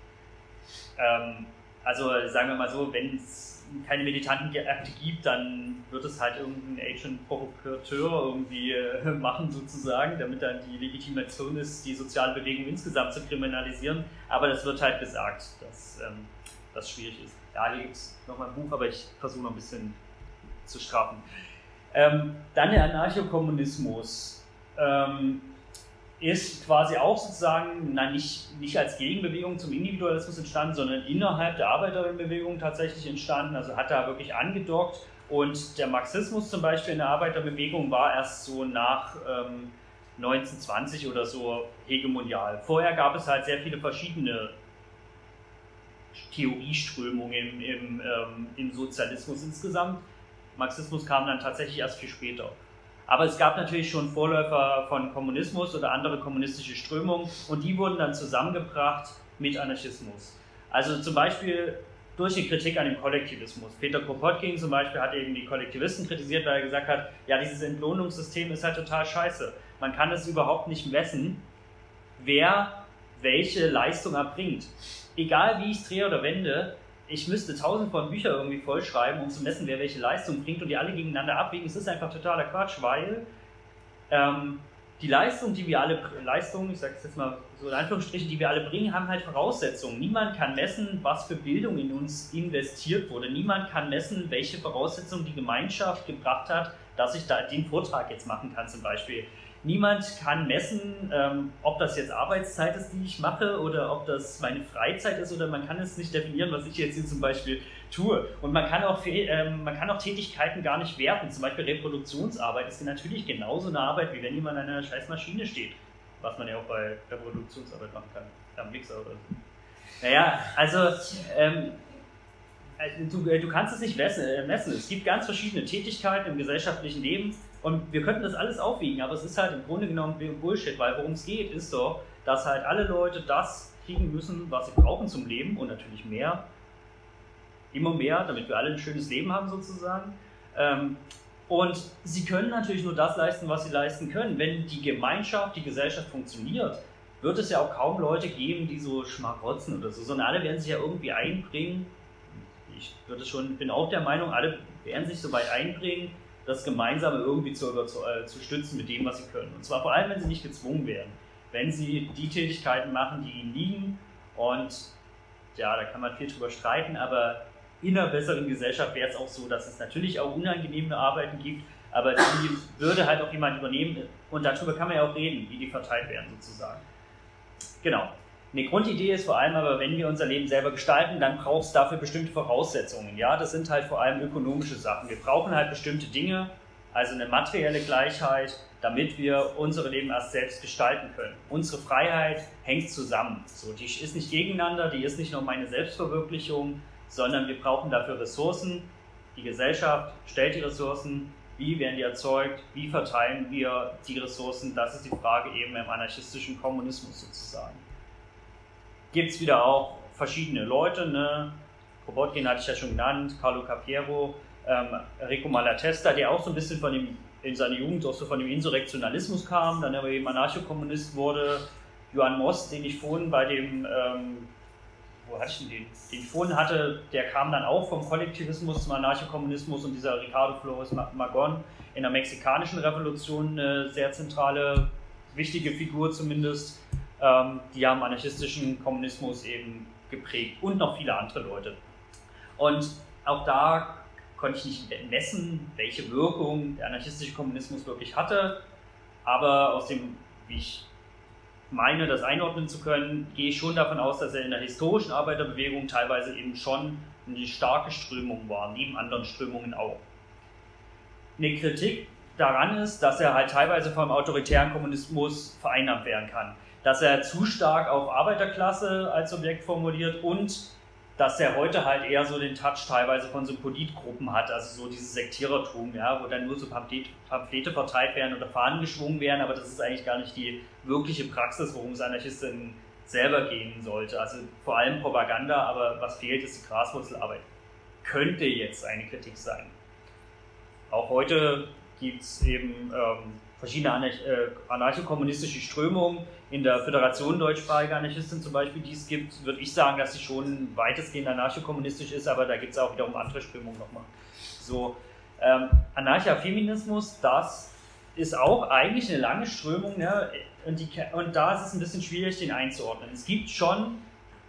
Also sagen wir mal so, wenn es keine militanten Akte gibt, dann wird es halt irgendein Agent-Provokateur irgendwie machen sozusagen, damit dann die Legitimation ist, die soziale Bewegung insgesamt zu kriminalisieren. Aber das wird halt gesagt, dass das schwierig ist. Ja, hier gibt es nochmal ein Buch, aber ich versuche noch ein bisschen zu straffen. Dann der Anarchokommunismus. Ist quasi auch sozusagen nicht als Gegenbewegung zum Individualismus entstanden, sondern innerhalb der Arbeiterinnenbewegung tatsächlich entstanden, also hat da wirklich angedockt und der Marxismus zum Beispiel in der Arbeiterbewegung war erst so nach 1920 oder so hegemonial. Vorher gab es halt sehr viele verschiedene Theorieströmungen im Sozialismus insgesamt. Marxismus kam dann tatsächlich erst viel später. Aber es gab natürlich schon Vorläufer von Kommunismus oder andere kommunistische Strömungen und die wurden dann zusammengebracht mit Anarchismus. Also zum Beispiel durch die Kritik an dem Kollektivismus. Peter Kropotkin zum Beispiel hat eben die Kollektivisten kritisiert, weil er gesagt hat, ja, dieses Entlohnungssystem ist halt total scheiße. Man kann es überhaupt nicht messen, wer welche Leistung erbringt. Egal wie ich es drehe oder wende, ich müsste 1000 von Büchern irgendwie vollschreiben, um zu messen, wer welche Leistung bringt und die alle gegeneinander abwägen. Es ist einfach totaler Quatsch, weil die Leistung, ich sage es jetzt mal so in Anführungsstrichen, die wir alle bringen, haben halt Voraussetzungen. Niemand kann messen, was für Bildung in uns investiert wurde. Niemand kann messen, welche Voraussetzungen die Gemeinschaft gebracht hat, dass ich da den Vortrag jetzt machen kann zum Beispiel. Niemand kann messen, ob das jetzt Arbeitszeit ist, die ich mache, oder ob das meine Freizeit ist, oder man kann es nicht definieren, was ich jetzt hier zum Beispiel tue. Und man kann auch Tätigkeiten gar nicht werten. Zum Beispiel Reproduktionsarbeit ist natürlich genauso eine Arbeit, wie wenn jemand an einer scheiß Maschine steht. Was man ja auch bei Reproduktionsarbeit machen kann. Am Mixer oder so. Naja, also du kannst es nicht messen. Es gibt ganz verschiedene Tätigkeiten im gesellschaftlichen Leben. Und wir könnten das alles aufwiegen, aber es ist halt im Grunde genommen Bullshit, weil worum es geht, ist doch, dass halt alle Leute das kriegen müssen, was sie brauchen zum Leben und natürlich mehr, immer mehr, damit wir alle ein schönes Leben haben sozusagen. Und sie können natürlich nur das leisten, was sie leisten können. Wenn die Gemeinschaft, die Gesellschaft funktioniert, wird es ja auch kaum Leute geben, die so schmarotzen oder so, sondern alle werden sich ja irgendwie einbringen. Bin auch der Meinung, alle werden sich so weit einbringen, das Gemeinsame irgendwie zu stützen mit dem, was sie können. Und zwar vor allem, wenn sie nicht gezwungen werden. Wenn sie die Tätigkeiten machen, die ihnen liegen. Und ja, da kann man viel drüber streiten, aber in einer besseren Gesellschaft wäre es auch so, dass es natürlich auch unangenehme Arbeiten gibt, aber die würde halt auch jemand übernehmen. Und darüber kann man ja auch reden, wie die verteilt werden sozusagen. Genau. Eine Grundidee ist vor allem aber, wenn wir unser Leben selber gestalten, dann braucht es dafür bestimmte Voraussetzungen. Ja, das sind halt vor allem ökonomische Sachen. Wir brauchen halt bestimmte Dinge, also eine materielle Gleichheit, damit wir unser Leben erst selbst gestalten können. Unsere Freiheit hängt zusammen. So, die ist nicht gegeneinander, die ist nicht nur meine Selbstverwirklichung, sondern wir brauchen dafür Ressourcen. Die Gesellschaft stellt die Ressourcen wie werden die erzeugt, wie verteilen wir die Ressourcen, das ist die Frage eben im anarchistischen Kommunismus sozusagen. Gibt es wieder auch verschiedene Leute, ne? Kropotkin hatte ich ja schon genannt, Carlo Cafiero, Enrico Malatesta, der auch so ein bisschen in seiner Jugend auch so von dem Insurrektionalismus kam, dann aber eben Anarchokommunist wurde. Johann Most, den ich vorhin bei dem, wo hatte ich denn den ich vorhin hatte, der kam dann auch vom Kollektivismus zum Anarchokommunismus, und dieser Ricardo Flores Magón in der mexikanischen Revolution eine sehr zentrale, wichtige Figur zumindest. Die haben anarchistischen Kommunismus eben geprägt und noch viele andere Leute. Und auch da konnte ich nicht messen, welche Wirkung der anarchistische Kommunismus wirklich hatte, aber aus dem, wie ich meine, das einordnen zu können, gehe ich schon davon aus, dass er in der historischen Arbeiterbewegung teilweise eben schon eine starke Strömung war, neben anderen Strömungen auch. Eine Kritik daran ist, dass er halt teilweise vom autoritären Kommunismus vereinnahmt werden kann, dass er zu stark auf Arbeiterklasse als Objekt formuliert und dass er heute halt eher so den Touch teilweise von so Politgruppen hat, also so dieses Sektierertum, ja, wo dann nur so Pamphlete verteilt werden oder Fahnen geschwungen werden, aber das ist eigentlich gar nicht die wirkliche Praxis, worum es Anarchisten selber gehen sollte. Also vor allem Propaganda, aber was fehlt, ist die Graswurzelarbeit. Könnte jetzt eine Kritik sein. Auch heute gibt es eben verschiedene anarchokommunistische Strömungen. In der Föderation deutschsprachiger Anarchisten zum Beispiel, die es gibt, würde ich sagen, dass sie schon weitestgehend anarchokommunistisch ist, aber da gibt es auch wiederum andere Strömungen nochmal. So, Anarcha-Feminismus, das ist auch eigentlich eine lange Strömung, ne? Und da ist es ein bisschen schwierig, den einzuordnen. Es gibt schon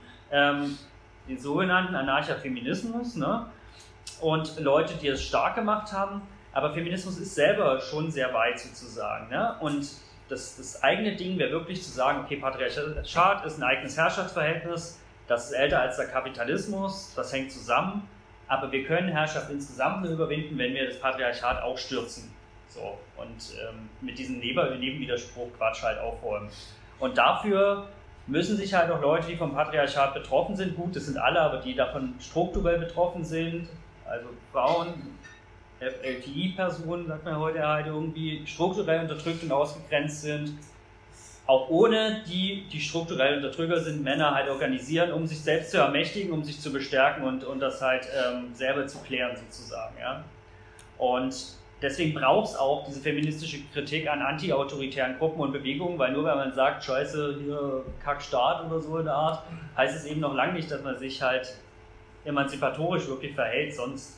den sogenannten Anarcha-Feminismus, ne? Und Leute, die es stark gemacht haben, aber Feminismus ist selber schon sehr weit sozusagen, ne? Und das eigene Ding wäre wirklich zu sagen, okay, Patriarchat ist ein eigenes Herrschaftsverhältnis, das ist älter als der Kapitalismus, das hängt zusammen, aber wir können Herrschaft insgesamt nur überwinden, wenn wir das Patriarchat auch stürzen. So, und mit diesem Nebenwiderspruch Quatsch halt aufräumen. Und dafür müssen sich halt auch Leute, die vom Patriarchat betroffen sind, gut, das sind alle, aber die davon strukturell betroffen sind, also Frauen, FLTI-Personen, sagt man heute halt, irgendwie strukturell unterdrückt und ausgegrenzt sind, auch ohne die strukturell Unterdrücker sind, Männer halt organisieren, um sich selbst zu ermächtigen, um sich zu bestärken und das halt selber zu klären sozusagen. Ja? Und deswegen braucht es auch diese feministische Kritik an anti-autoritären Gruppen und Bewegungen, weil nur wenn man sagt, scheiße, hier Kackstaat oder so in der Art, heißt es eben noch lange nicht, dass man sich halt emanzipatorisch wirklich verhält, sonst.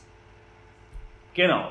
Genau.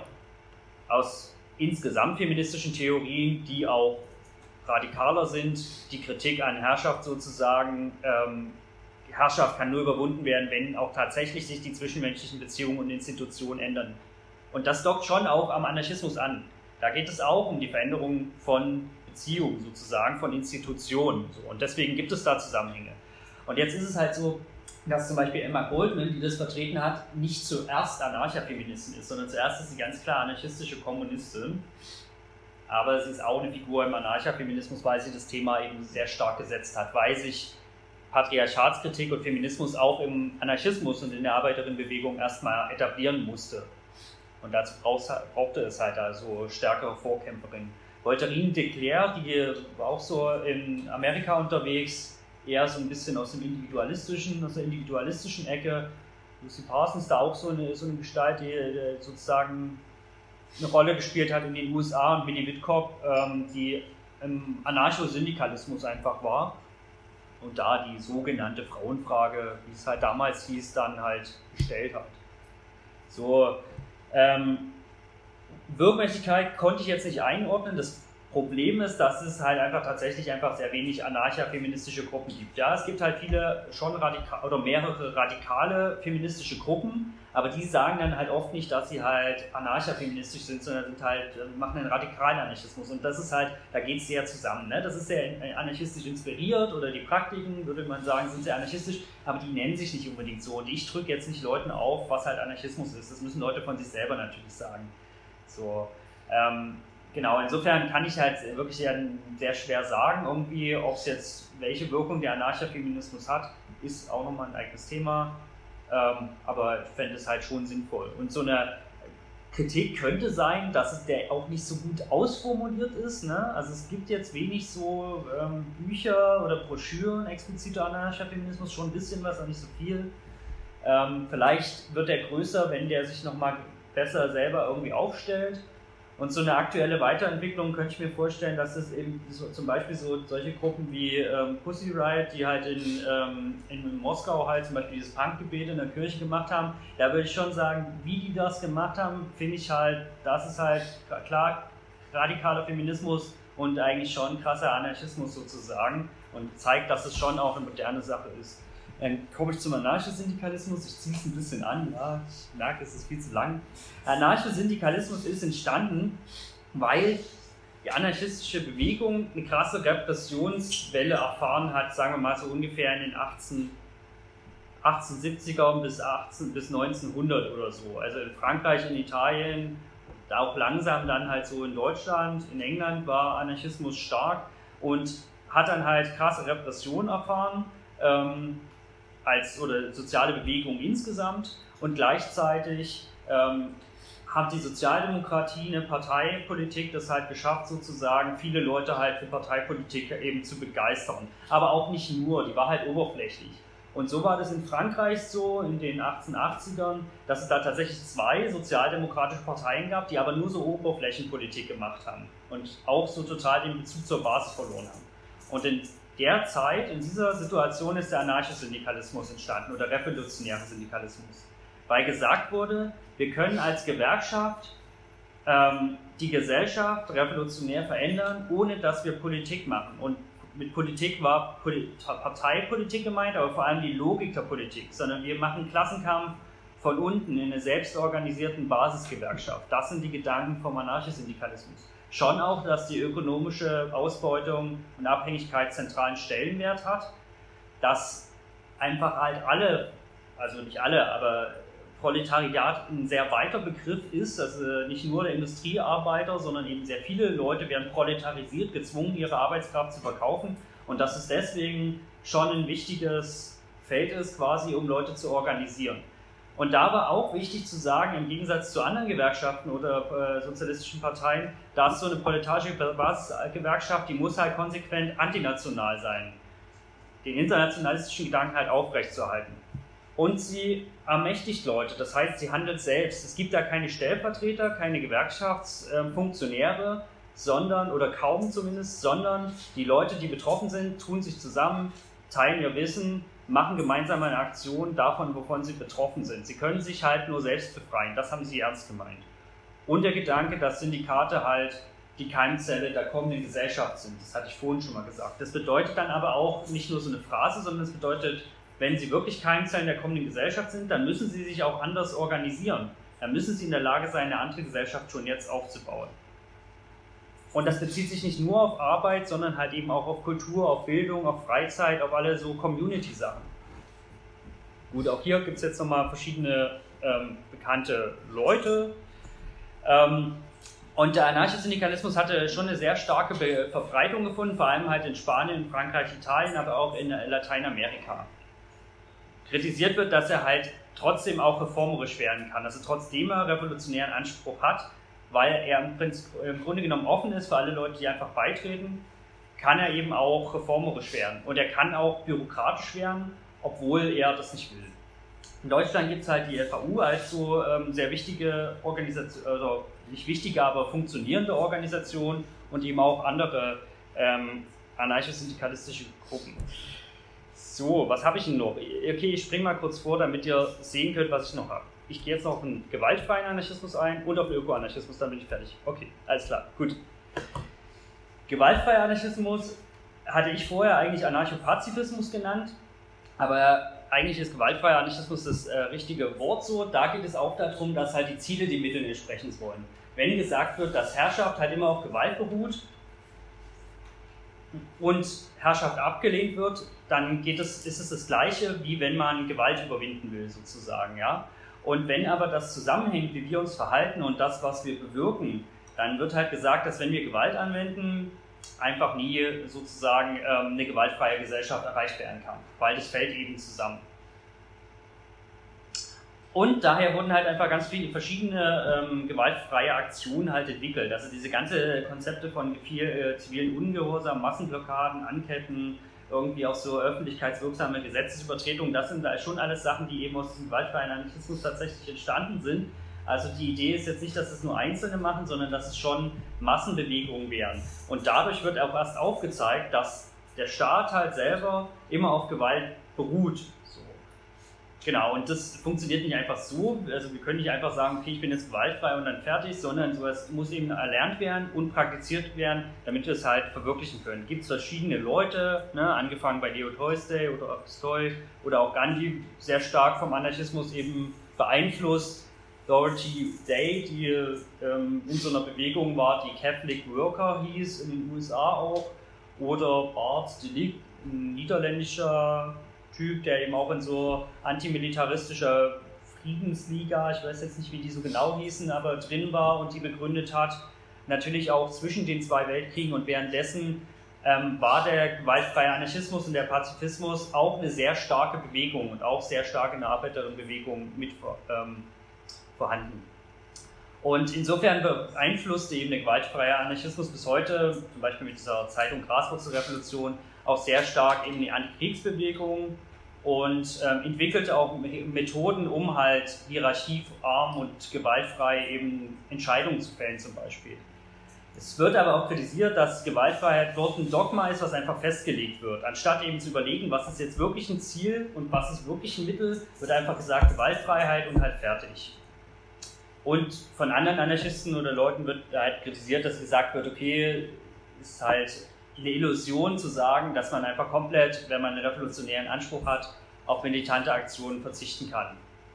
Aus insgesamt feministischen Theorien, die auch radikaler sind, die Kritik an Herrschaft sozusagen, Herrschaft kann nur überwunden werden, wenn auch tatsächlich sich die zwischenmenschlichen Beziehungen und Institutionen ändern. Und das dockt schon auch am Anarchismus an. Da geht es auch um die Veränderung von Beziehungen sozusagen, von Institutionen. Und deswegen gibt es da Zusammenhänge. Und jetzt ist es halt so, dass zum Beispiel Emma Goldman, die das vertreten hat, nicht zuerst Anarcha-Feministin ist, sondern zuerst ist sie ganz klar anarchistische Kommunistin. Aber sie ist auch eine Figur im Anarcha-Feminismus, weil sie das Thema eben sehr stark gesetzt hat, weil sich Patriarchatskritik und Feminismus auch im Anarchismus und in der Arbeiterinnenbewegung erstmal etablieren musste. Und dazu brauchte es halt also stärkere Vorkämpferinnen. Voltairine de Cleyre, die war auch so in Amerika unterwegs, eher so ein bisschen aus der individualistischen Ecke. Lucy Parsons da auch so eine Gestalt, die sozusagen eine Rolle gespielt hat in den USA, und Winnie Wittkop, die im Anarcho-Syndikalismus einfach war und da die sogenannte Frauenfrage, wie es halt damals hieß, dann halt gestellt hat. So, Wirkmächtigkeit konnte ich jetzt nicht einordnen. Das Problem ist, dass es halt einfach tatsächlich sehr wenig anarcha-feministische Gruppen gibt. Ja, es gibt halt viele schon mehrere radikale feministische Gruppen, aber die sagen dann halt oft nicht, dass sie halt anarcha-feministisch sind, sondern machen einen radikalen Anarchismus. Und das ist halt, da geht es sehr zusammen. Ne? Das ist sehr anarchistisch inspiriert, oder die Praktiken, würde man sagen, sind sehr anarchistisch, aber die nennen sich nicht unbedingt so. Und ich drücke jetzt nicht Leuten auf, was halt Anarchismus ist. Das müssen Leute von sich selber natürlich sagen. So, genau, insofern kann ich halt wirklich sehr schwer sagen, irgendwie, ob es jetzt, welche Wirkung der Anarcha-Feminismus hat, ist auch nochmal ein eigenes Thema, aber ich fände es halt schon sinnvoll. Und so eine Kritik könnte sein, dass der auch nicht so gut ausformuliert ist. Ne? Also es gibt jetzt wenig so Bücher oder Broschüren expliziter Anarchofeminismus, schon ein bisschen was, aber nicht so viel. Vielleicht wird der größer, wenn der sich nochmal besser selber irgendwie aufstellt. Und so eine aktuelle Weiterentwicklung könnte ich mir vorstellen, dass es eben so, zum Beispiel so solche Gruppen wie Pussy Riot, die halt in Moskau halt zum Beispiel dieses Punkgebet in der Kirche gemacht haben, da würde ich schon sagen, wie die das gemacht haben, finde ich halt, das ist halt klar radikaler Feminismus und eigentlich schon krasser Anarchismus sozusagen und zeigt, dass es schon auch eine moderne Sache ist. Dann komme ich zum Anarchosyndikalismus, ich ziehe es ein bisschen an, ja, ich merke, es ist viel zu lang. Anarchosyndikalismus ist entstanden, weil die anarchistische Bewegung eine krasse Repressionswelle erfahren hat, sagen wir mal so ungefähr in den 1870er bis 1900 oder so. Also in Frankreich, in Italien, auch langsam dann halt so in Deutschland, in England war Anarchismus stark und hat dann halt krasse Repression erfahren. Oder soziale Bewegung insgesamt und gleichzeitig hat die Sozialdemokratie eine Parteipolitik das halt geschafft, sozusagen viele Leute halt für Parteipolitik eben zu begeistern. Aber auch nicht nur, die war halt oberflächlich. Und so war das in Frankreich so in den 1880ern, dass es da tatsächlich 2 sozialdemokratische Parteien gab, die aber nur so Oberflächenpolitik gemacht haben und auch so total den Bezug zur Basis verloren haben. Und in der Zeit, in dieser Situation ist der Anarchosyndikalismus entstanden oder revolutionäre Syndikalismus, weil gesagt wurde, wir können als Gewerkschaft die Gesellschaft revolutionär verändern, ohne dass wir Politik machen. Und mit Politik war Parteipolitik gemeint, aber vor allem die Logik der Politik, sondern wir machen Klassenkampf von unten in einer selbstorganisierten Basisgewerkschaft. Das sind die Gedanken vom Anarchosyndikalismus. Schon auch, dass die ökonomische Ausbeutung und Abhängigkeit zentralen Stellenwert hat, dass einfach halt alle, also nicht alle, aber Proletariat ein sehr weiter Begriff ist, also nicht nur der Industriearbeiter, sondern eben sehr viele Leute werden proletarisiert, gezwungen, ihre Arbeitskraft zu verkaufen und dass es deswegen schon ein wichtiges Feld ist, quasi um Leute zu organisieren. Und da war auch wichtig zu sagen, im Gegensatz zu anderen Gewerkschaften oder sozialistischen Parteien, da ist so eine proletarische Basisgewerkschaft, die muss halt konsequent antinational sein, den internationalistischen Gedanken halt aufrechtzuerhalten. Und sie ermächtigt Leute, das heißt, sie handelt selbst. Es gibt da keine Stellvertreter, keine Gewerkschaftsfunktionäre, oder kaum zumindest, sondern die Leute, die betroffen sind, tun sich zusammen, teilen ihr Wissen, machen gemeinsam eine Aktion davon, wovon sie betroffen sind. Sie können sich halt nur selbst befreien, das haben sie ernst gemeint. Und der Gedanke, dass Syndikate halt die Keimzelle der kommenden Gesellschaft sind, das hatte ich vorhin schon mal gesagt. Das bedeutet dann aber auch nicht nur so eine Phrase, sondern es bedeutet, wenn sie wirklich Keimzellen der kommenden Gesellschaft sind, dann müssen sie sich auch anders organisieren. Dann müssen sie in der Lage sein, eine andere Gesellschaft schon jetzt aufzubauen. Und das bezieht sich nicht nur auf Arbeit, sondern halt eben auch auf Kultur, auf Bildung, auf Freizeit, auf alle so Community-Sachen. Gut, auch hier gibt es jetzt nochmal verschiedene bekannte Leute. Und der Anarchosyndikalismus hatte schon eine sehr starke Verbreitung gefunden, vor allem halt in Spanien, Frankreich, Italien, aber auch in Lateinamerika. Kritisiert wird, dass er halt trotzdem auch reformerisch werden kann, also trotzdem er revolutionären Anspruch hat, weil er im Grunde genommen offen ist für alle Leute, die einfach beitreten, kann er eben auch reformerisch werden. Und er kann auch bürokratisch werden, obwohl er das nicht will. In Deutschland gibt es halt die FAU als so sehr wichtige Organisation, also nicht wichtige, aber funktionierende Organisation und eben auch andere anarchosyndikalistische Gruppen. So, was habe ich denn noch? Okay, ich springe mal kurz vor, damit ihr sehen könnt, was ich noch habe. Ich gehe jetzt noch auf einen gewaltfreien Anarchismus ein und auf den Ökoanarchismus, dann bin ich fertig. Okay, alles klar, gut. Gewaltfreier Anarchismus hatte ich vorher eigentlich Anarchopazifismus genannt, aber eigentlich ist gewaltfreier Anarchismus das richtige Wort so. Da geht es auch darum, dass halt die Ziele die Mittel entsprechen wollen. Wenn gesagt wird, dass Herrschaft halt immer auf Gewalt beruht und Herrschaft abgelehnt wird, dann ist es das Gleiche, wie wenn man Gewalt überwinden will, sozusagen. Ja? Und wenn aber das zusammenhängt, wie wir uns verhalten und das, was wir bewirken, dann wird halt gesagt, dass wenn wir Gewalt anwenden, einfach nie sozusagen eine gewaltfreie Gesellschaft erreicht werden kann, weil das fällt eben zusammen. Und daher wurden halt einfach ganz viele verschiedene gewaltfreie Aktionen halt entwickelt. Also diese ganze Konzepte von zivilen Ungehorsam, Massenblockaden, Anketten, irgendwie auch so öffentlichkeitswirksame Gesetzesübertretungen, das sind da schon alles Sachen, die eben aus diesem gewaltfreien Anarchismus tatsächlich entstanden sind. Also die Idee ist jetzt nicht, dass es nur Einzelne machen, sondern dass es schon Massenbewegungen wären. Und dadurch wird auch erst aufgezeigt, dass der Staat halt selber immer auf Gewalt beruht. So. Genau, und das funktioniert nicht einfach so. Also wir können nicht einfach sagen, okay, ich bin jetzt gewaltfrei und dann fertig, sondern sowas muss eben erlernt werden und praktiziert werden, damit wir es halt verwirklichen können. Es gibt verschiedene Leute, ne, angefangen bei Leo Tolstoi oder Tolstoi oder auch Gandhi, sehr stark vom Anarchismus eben beeinflusst. Dorothy Day, die in so einer Bewegung war, die Catholic Worker hieß, in den USA auch, oder Bart de Ligt, ein niederländischer Typ, der eben auch in so antimilitaristischer Friedensliga, ich weiß jetzt nicht, wie die so genau hießen, aber drin war und die begründet hat. Natürlich auch zwischen den zwei Weltkriegen und währenddessen war der gewaltfreie Anarchismus und der Pazifismus auch eine sehr starke Bewegung und auch sehr stark in der Arbeiterinnenbewegung mit vorhanden. Und insofern beeinflusste eben der gewaltfreie Anarchismus bis heute, zum Beispiel mit dieser Zeitung Graswurzelrevolution, auch sehr stark eben die Antikriegsbewegung und entwickelte auch Methoden, um halt hierarchiearm und gewaltfrei eben Entscheidungen zu fällen zum Beispiel. Es wird aber auch kritisiert, dass Gewaltfreiheit dort ein Dogma ist, was einfach festgelegt wird. Anstatt eben zu überlegen, was ist jetzt wirklich ein Ziel und was ist wirklich ein Mittel, wird einfach gesagt Gewaltfreiheit und halt fertig. Und von anderen Anarchisten oder Leuten wird halt kritisiert, dass gesagt wird, okay, ist halt eine Illusion zu sagen, dass man einfach komplett, wenn man einen revolutionären Anspruch hat, auf militante Aktionen verzichten kann.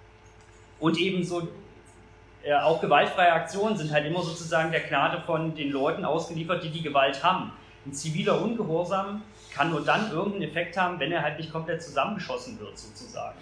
Und ebenso auch gewaltfreie Aktionen sind halt immer sozusagen der Gnade von den Leuten ausgeliefert, die die Gewalt haben. Ein ziviler Ungehorsam kann nur dann irgendeinen Effekt haben, wenn er halt nicht komplett zusammengeschossen wird, sozusagen.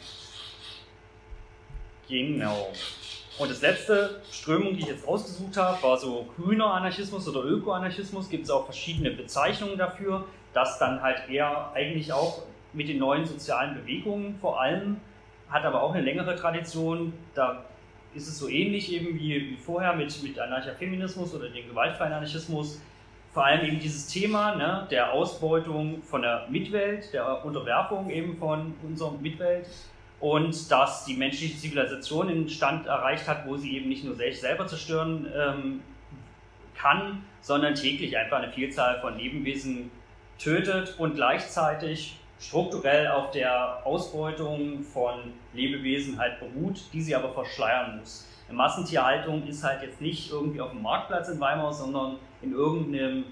Genau. Und das letzte Strömung, die ich jetzt ausgesucht habe, war so grüner Anarchismus oder Ökoanarchismus. Gibt es auch verschiedene Bezeichnungen dafür, das dann halt eher eigentlich auch mit den neuen sozialen Bewegungen vor allem, hat aber auch eine längere Tradition. Da ist es so ähnlich eben wie vorher mit Anarchafeminismus oder dem gewaltfreien Anarchismus. Vor allem eben dieses Thema, ne, der Ausbeutung von der Mitwelt, der Unterwerfung eben von unserer Mitwelt. Und dass die menschliche Zivilisation einen Stand erreicht hat, wo sie eben nicht nur sich selber zerstören kann, sondern täglich einfach eine Vielzahl von Lebewesen tötet und gleichzeitig strukturell auf der Ausbeutung von Lebewesen halt beruht, die sie aber verschleiern muss. Eine Massentierhaltung ist halt jetzt nicht irgendwie auf dem Marktplatz in Weimar, sondern in irgendeinem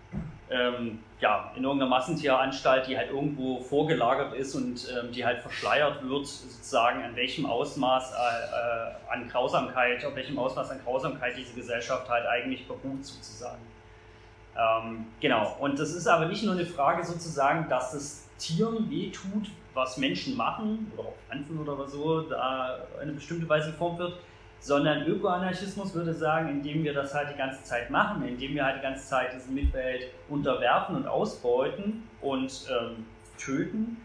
in irgendeiner Massentieranstalt, die halt irgendwo vorgelagert ist und die halt verschleiert wird, sozusagen an welchem Ausmaß an Grausamkeit, auf welchem Ausmaß an Grausamkeit diese Gesellschaft halt eigentlich beruht, sozusagen. Genau, und das ist aber nicht nur eine Frage sozusagen, dass es Tieren wehtut, was Menschen machen, oder auch Pflanzen oder so, da eine bestimmte Weise geformt wird, sondern Ökoanarchismus würde sagen, indem wir das halt die ganze Zeit machen, indem wir halt die ganze Zeit diese Mitwelt unterwerfen und ausbeuten und töten,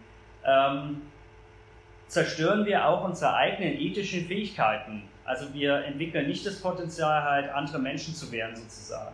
zerstören wir auch unsere eigenen ethischen Fähigkeiten. Also wir entwickeln nicht das Potenzial, halt andere Menschen zu werden, sozusagen.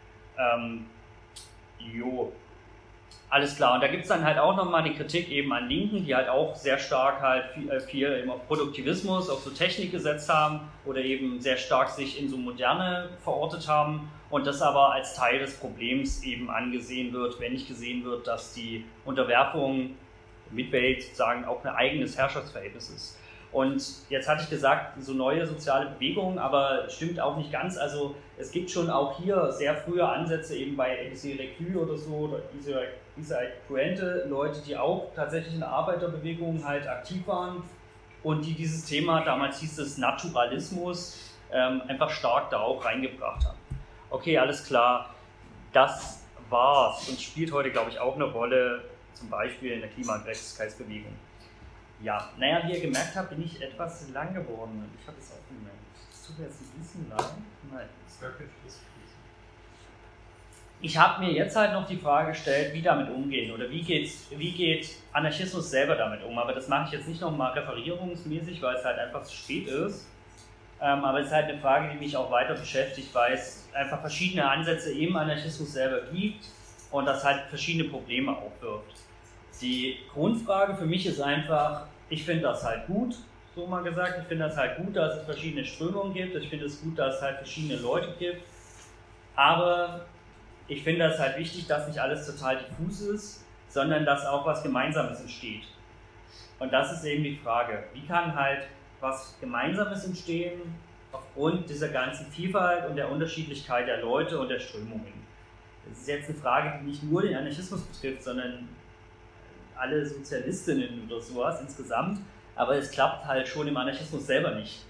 Alles klar. Und da gibt es dann halt auch nochmal eine Kritik eben an Linken, die halt auch sehr stark halt viel eben auf Produktivismus, auf so Technik gesetzt haben oder eben sehr stark sich in so Moderne verortet haben und das aber als Teil des Problems eben angesehen wird, wenn nicht gesehen wird, dass die Unterwerfung der Mitwelt sozusagen auch ein eigenes Herrschaftsverhältnis ist. Und jetzt hatte ich gesagt, so neue soziale Bewegungen, aber stimmt auch nicht ganz. Also es gibt schon auch hier sehr frühe Ansätze eben bei Elisée Reclus oder so, oder Isaac Puente, Leute, die auch tatsächlich in der Arbeiterbewegung halt aktiv waren und die dieses Thema, damals hieß es Naturalismus, einfach stark da auch reingebracht haben. Okay, alles klar, das war's und spielt heute, glaube ich, auch eine Rolle, zum Beispiel in der Klimagerechtigkeitsbewegung. Ja, naja, wie ihr gemerkt habt, bin ich etwas lang geworden. Ich habe es auch gemerkt. Es tut mir jetzt ein bisschen leid. Nein. ich habe mir jetzt halt noch die Frage gestellt, wie damit umgehen oder wie geht Anarchismus selber damit um. Aber das mache ich jetzt nicht nochmal referierungsmäßig, weil es halt einfach zu spät ist. Aber es ist halt eine Frage, die mich auch weiter beschäftigt, weil es einfach verschiedene Ansätze im Anarchismus selber gibt und das halt verschiedene Probleme aufwirft. Die Grundfrage für mich ist einfach, ich finde das halt gut, so mal gesagt, ich finde das halt gut, dass es verschiedene Strömungen gibt, ich finde es gut, dass es halt verschiedene Leute gibt, aber ich finde es halt wichtig, dass nicht alles total diffus ist, sondern dass auch was Gemeinsames entsteht. Und das ist eben die Frage, wie kann halt was Gemeinsames entstehen aufgrund dieser ganzen Vielfalt und der Unterschiedlichkeit der Leute und der Strömungen. Das ist jetzt eine Frage, die nicht nur den Anarchismus betrifft, sondern alle Sozialistinnen oder sowas insgesamt, aber es klappt halt schon im Anarchismus selber nicht.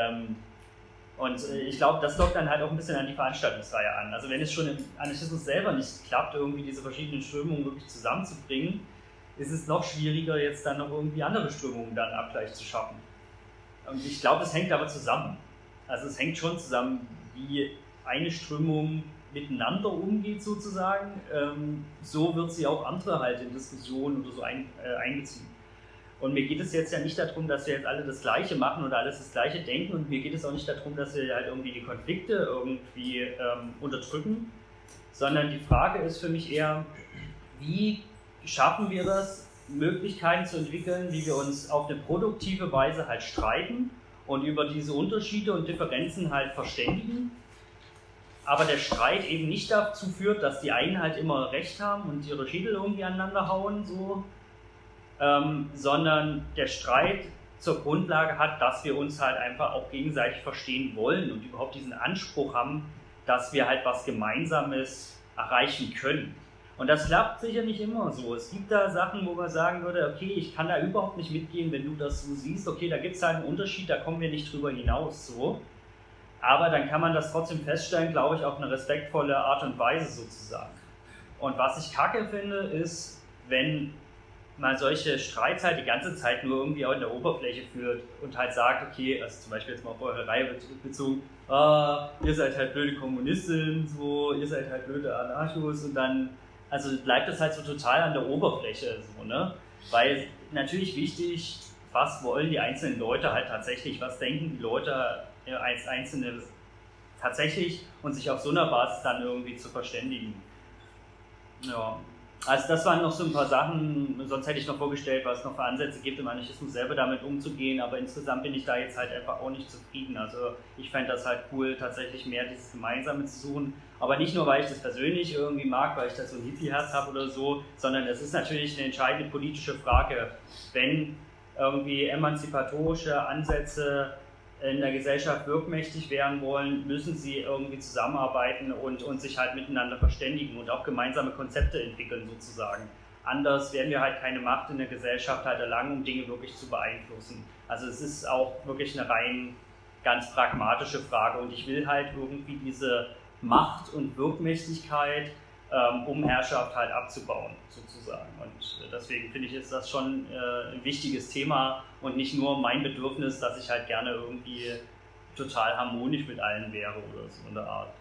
Und ich glaube, das dockt dann halt auch ein bisschen an die Veranstaltungsreihe an. Also wenn es schon im Anarchismus selber nicht klappt, irgendwie diese verschiedenen Strömungen wirklich zusammenzubringen, ist es noch schwieriger, jetzt dann noch irgendwie andere Strömungen dann Abgleich zu schaffen. Und ich glaube, es hängt aber zusammen. Also es hängt schon zusammen, wie eine Strömung miteinander umgeht sozusagen. So wird sie auch andere halt in Diskussionen oder so einbeziehen. Und mir geht es jetzt ja nicht darum, dass wir jetzt alle das Gleiche machen oder alles das Gleiche denken, und mir geht es auch nicht darum, dass wir halt irgendwie die Konflikte irgendwie unterdrücken, sondern die Frage ist für mich eher, wie schaffen wir das, Möglichkeiten zu entwickeln, wie wir uns auf eine produktive Weise halt streiten und über diese Unterschiede und Differenzen halt verständigen, aber der Streit eben nicht dazu führt, dass die einen halt immer recht haben und ihre Schädel irgendwie aneinander hauen, so, sondern der Streit zur Grundlage hat, dass wir uns halt einfach auch gegenseitig verstehen wollen und überhaupt diesen Anspruch haben, dass wir halt was Gemeinsames erreichen können. Und das klappt sicher nicht immer so. Es gibt da Sachen, wo man sagen würde, okay, ich kann da überhaupt nicht mitgehen, wenn du das so siehst. Okay, da gibt es halt einen Unterschied, da kommen wir nicht drüber hinaus. So. Aber dann kann man das trotzdem feststellen, glaube ich, auf eine respektvolle Art und Weise sozusagen. Und was ich kacke finde, ist, wenn man solche Streits halt die ganze Zeit nur irgendwie auch in der Oberfläche führt und halt sagt, okay, also zum Beispiel jetzt mal auf eure Reihe bezogen, ihr seid halt blöde Kommunisten, so, ihr seid halt blöde Anarchos, und dann, also bleibt das halt so total an der Oberfläche, so, ne? Weil natürlich wichtig, was wollen die einzelnen Leute halt tatsächlich, was denken die Leute als Einzelne tatsächlich, und sich auf so einer Basis dann irgendwie zu verständigen. Ja. Also das waren noch so ein paar Sachen, sonst hätte ich noch vorgestellt, was es noch für Ansätze gibt, im Anarchismus selber damit umzugehen, aber insgesamt bin ich da jetzt halt einfach auch nicht zufrieden. Also ich fände das halt cool, tatsächlich mehr dieses Gemeinsame zu suchen, aber nicht nur, weil ich das persönlich irgendwie mag, weil ich da so ein Hippie-Herz habe oder so, sondern es ist natürlich eine entscheidende politische Frage, wenn irgendwie emanzipatorische Ansätze in der Gesellschaft wirkmächtig werden wollen, müssen sie irgendwie zusammenarbeiten und sich halt miteinander verständigen und auch gemeinsame Konzepte entwickeln sozusagen. Anders werden wir halt keine Macht in der Gesellschaft halt erlangen, um Dinge wirklich zu beeinflussen. Also es ist auch wirklich eine rein ganz pragmatische Frage, und ich will halt irgendwie diese Macht und Wirkmächtigkeit, um Herrschaft halt abzubauen sozusagen. Und deswegen finde ich, ist das schon ein wichtiges Thema und nicht nur mein Bedürfnis, dass ich halt gerne irgendwie total harmonisch mit allen wäre oder so in der Art.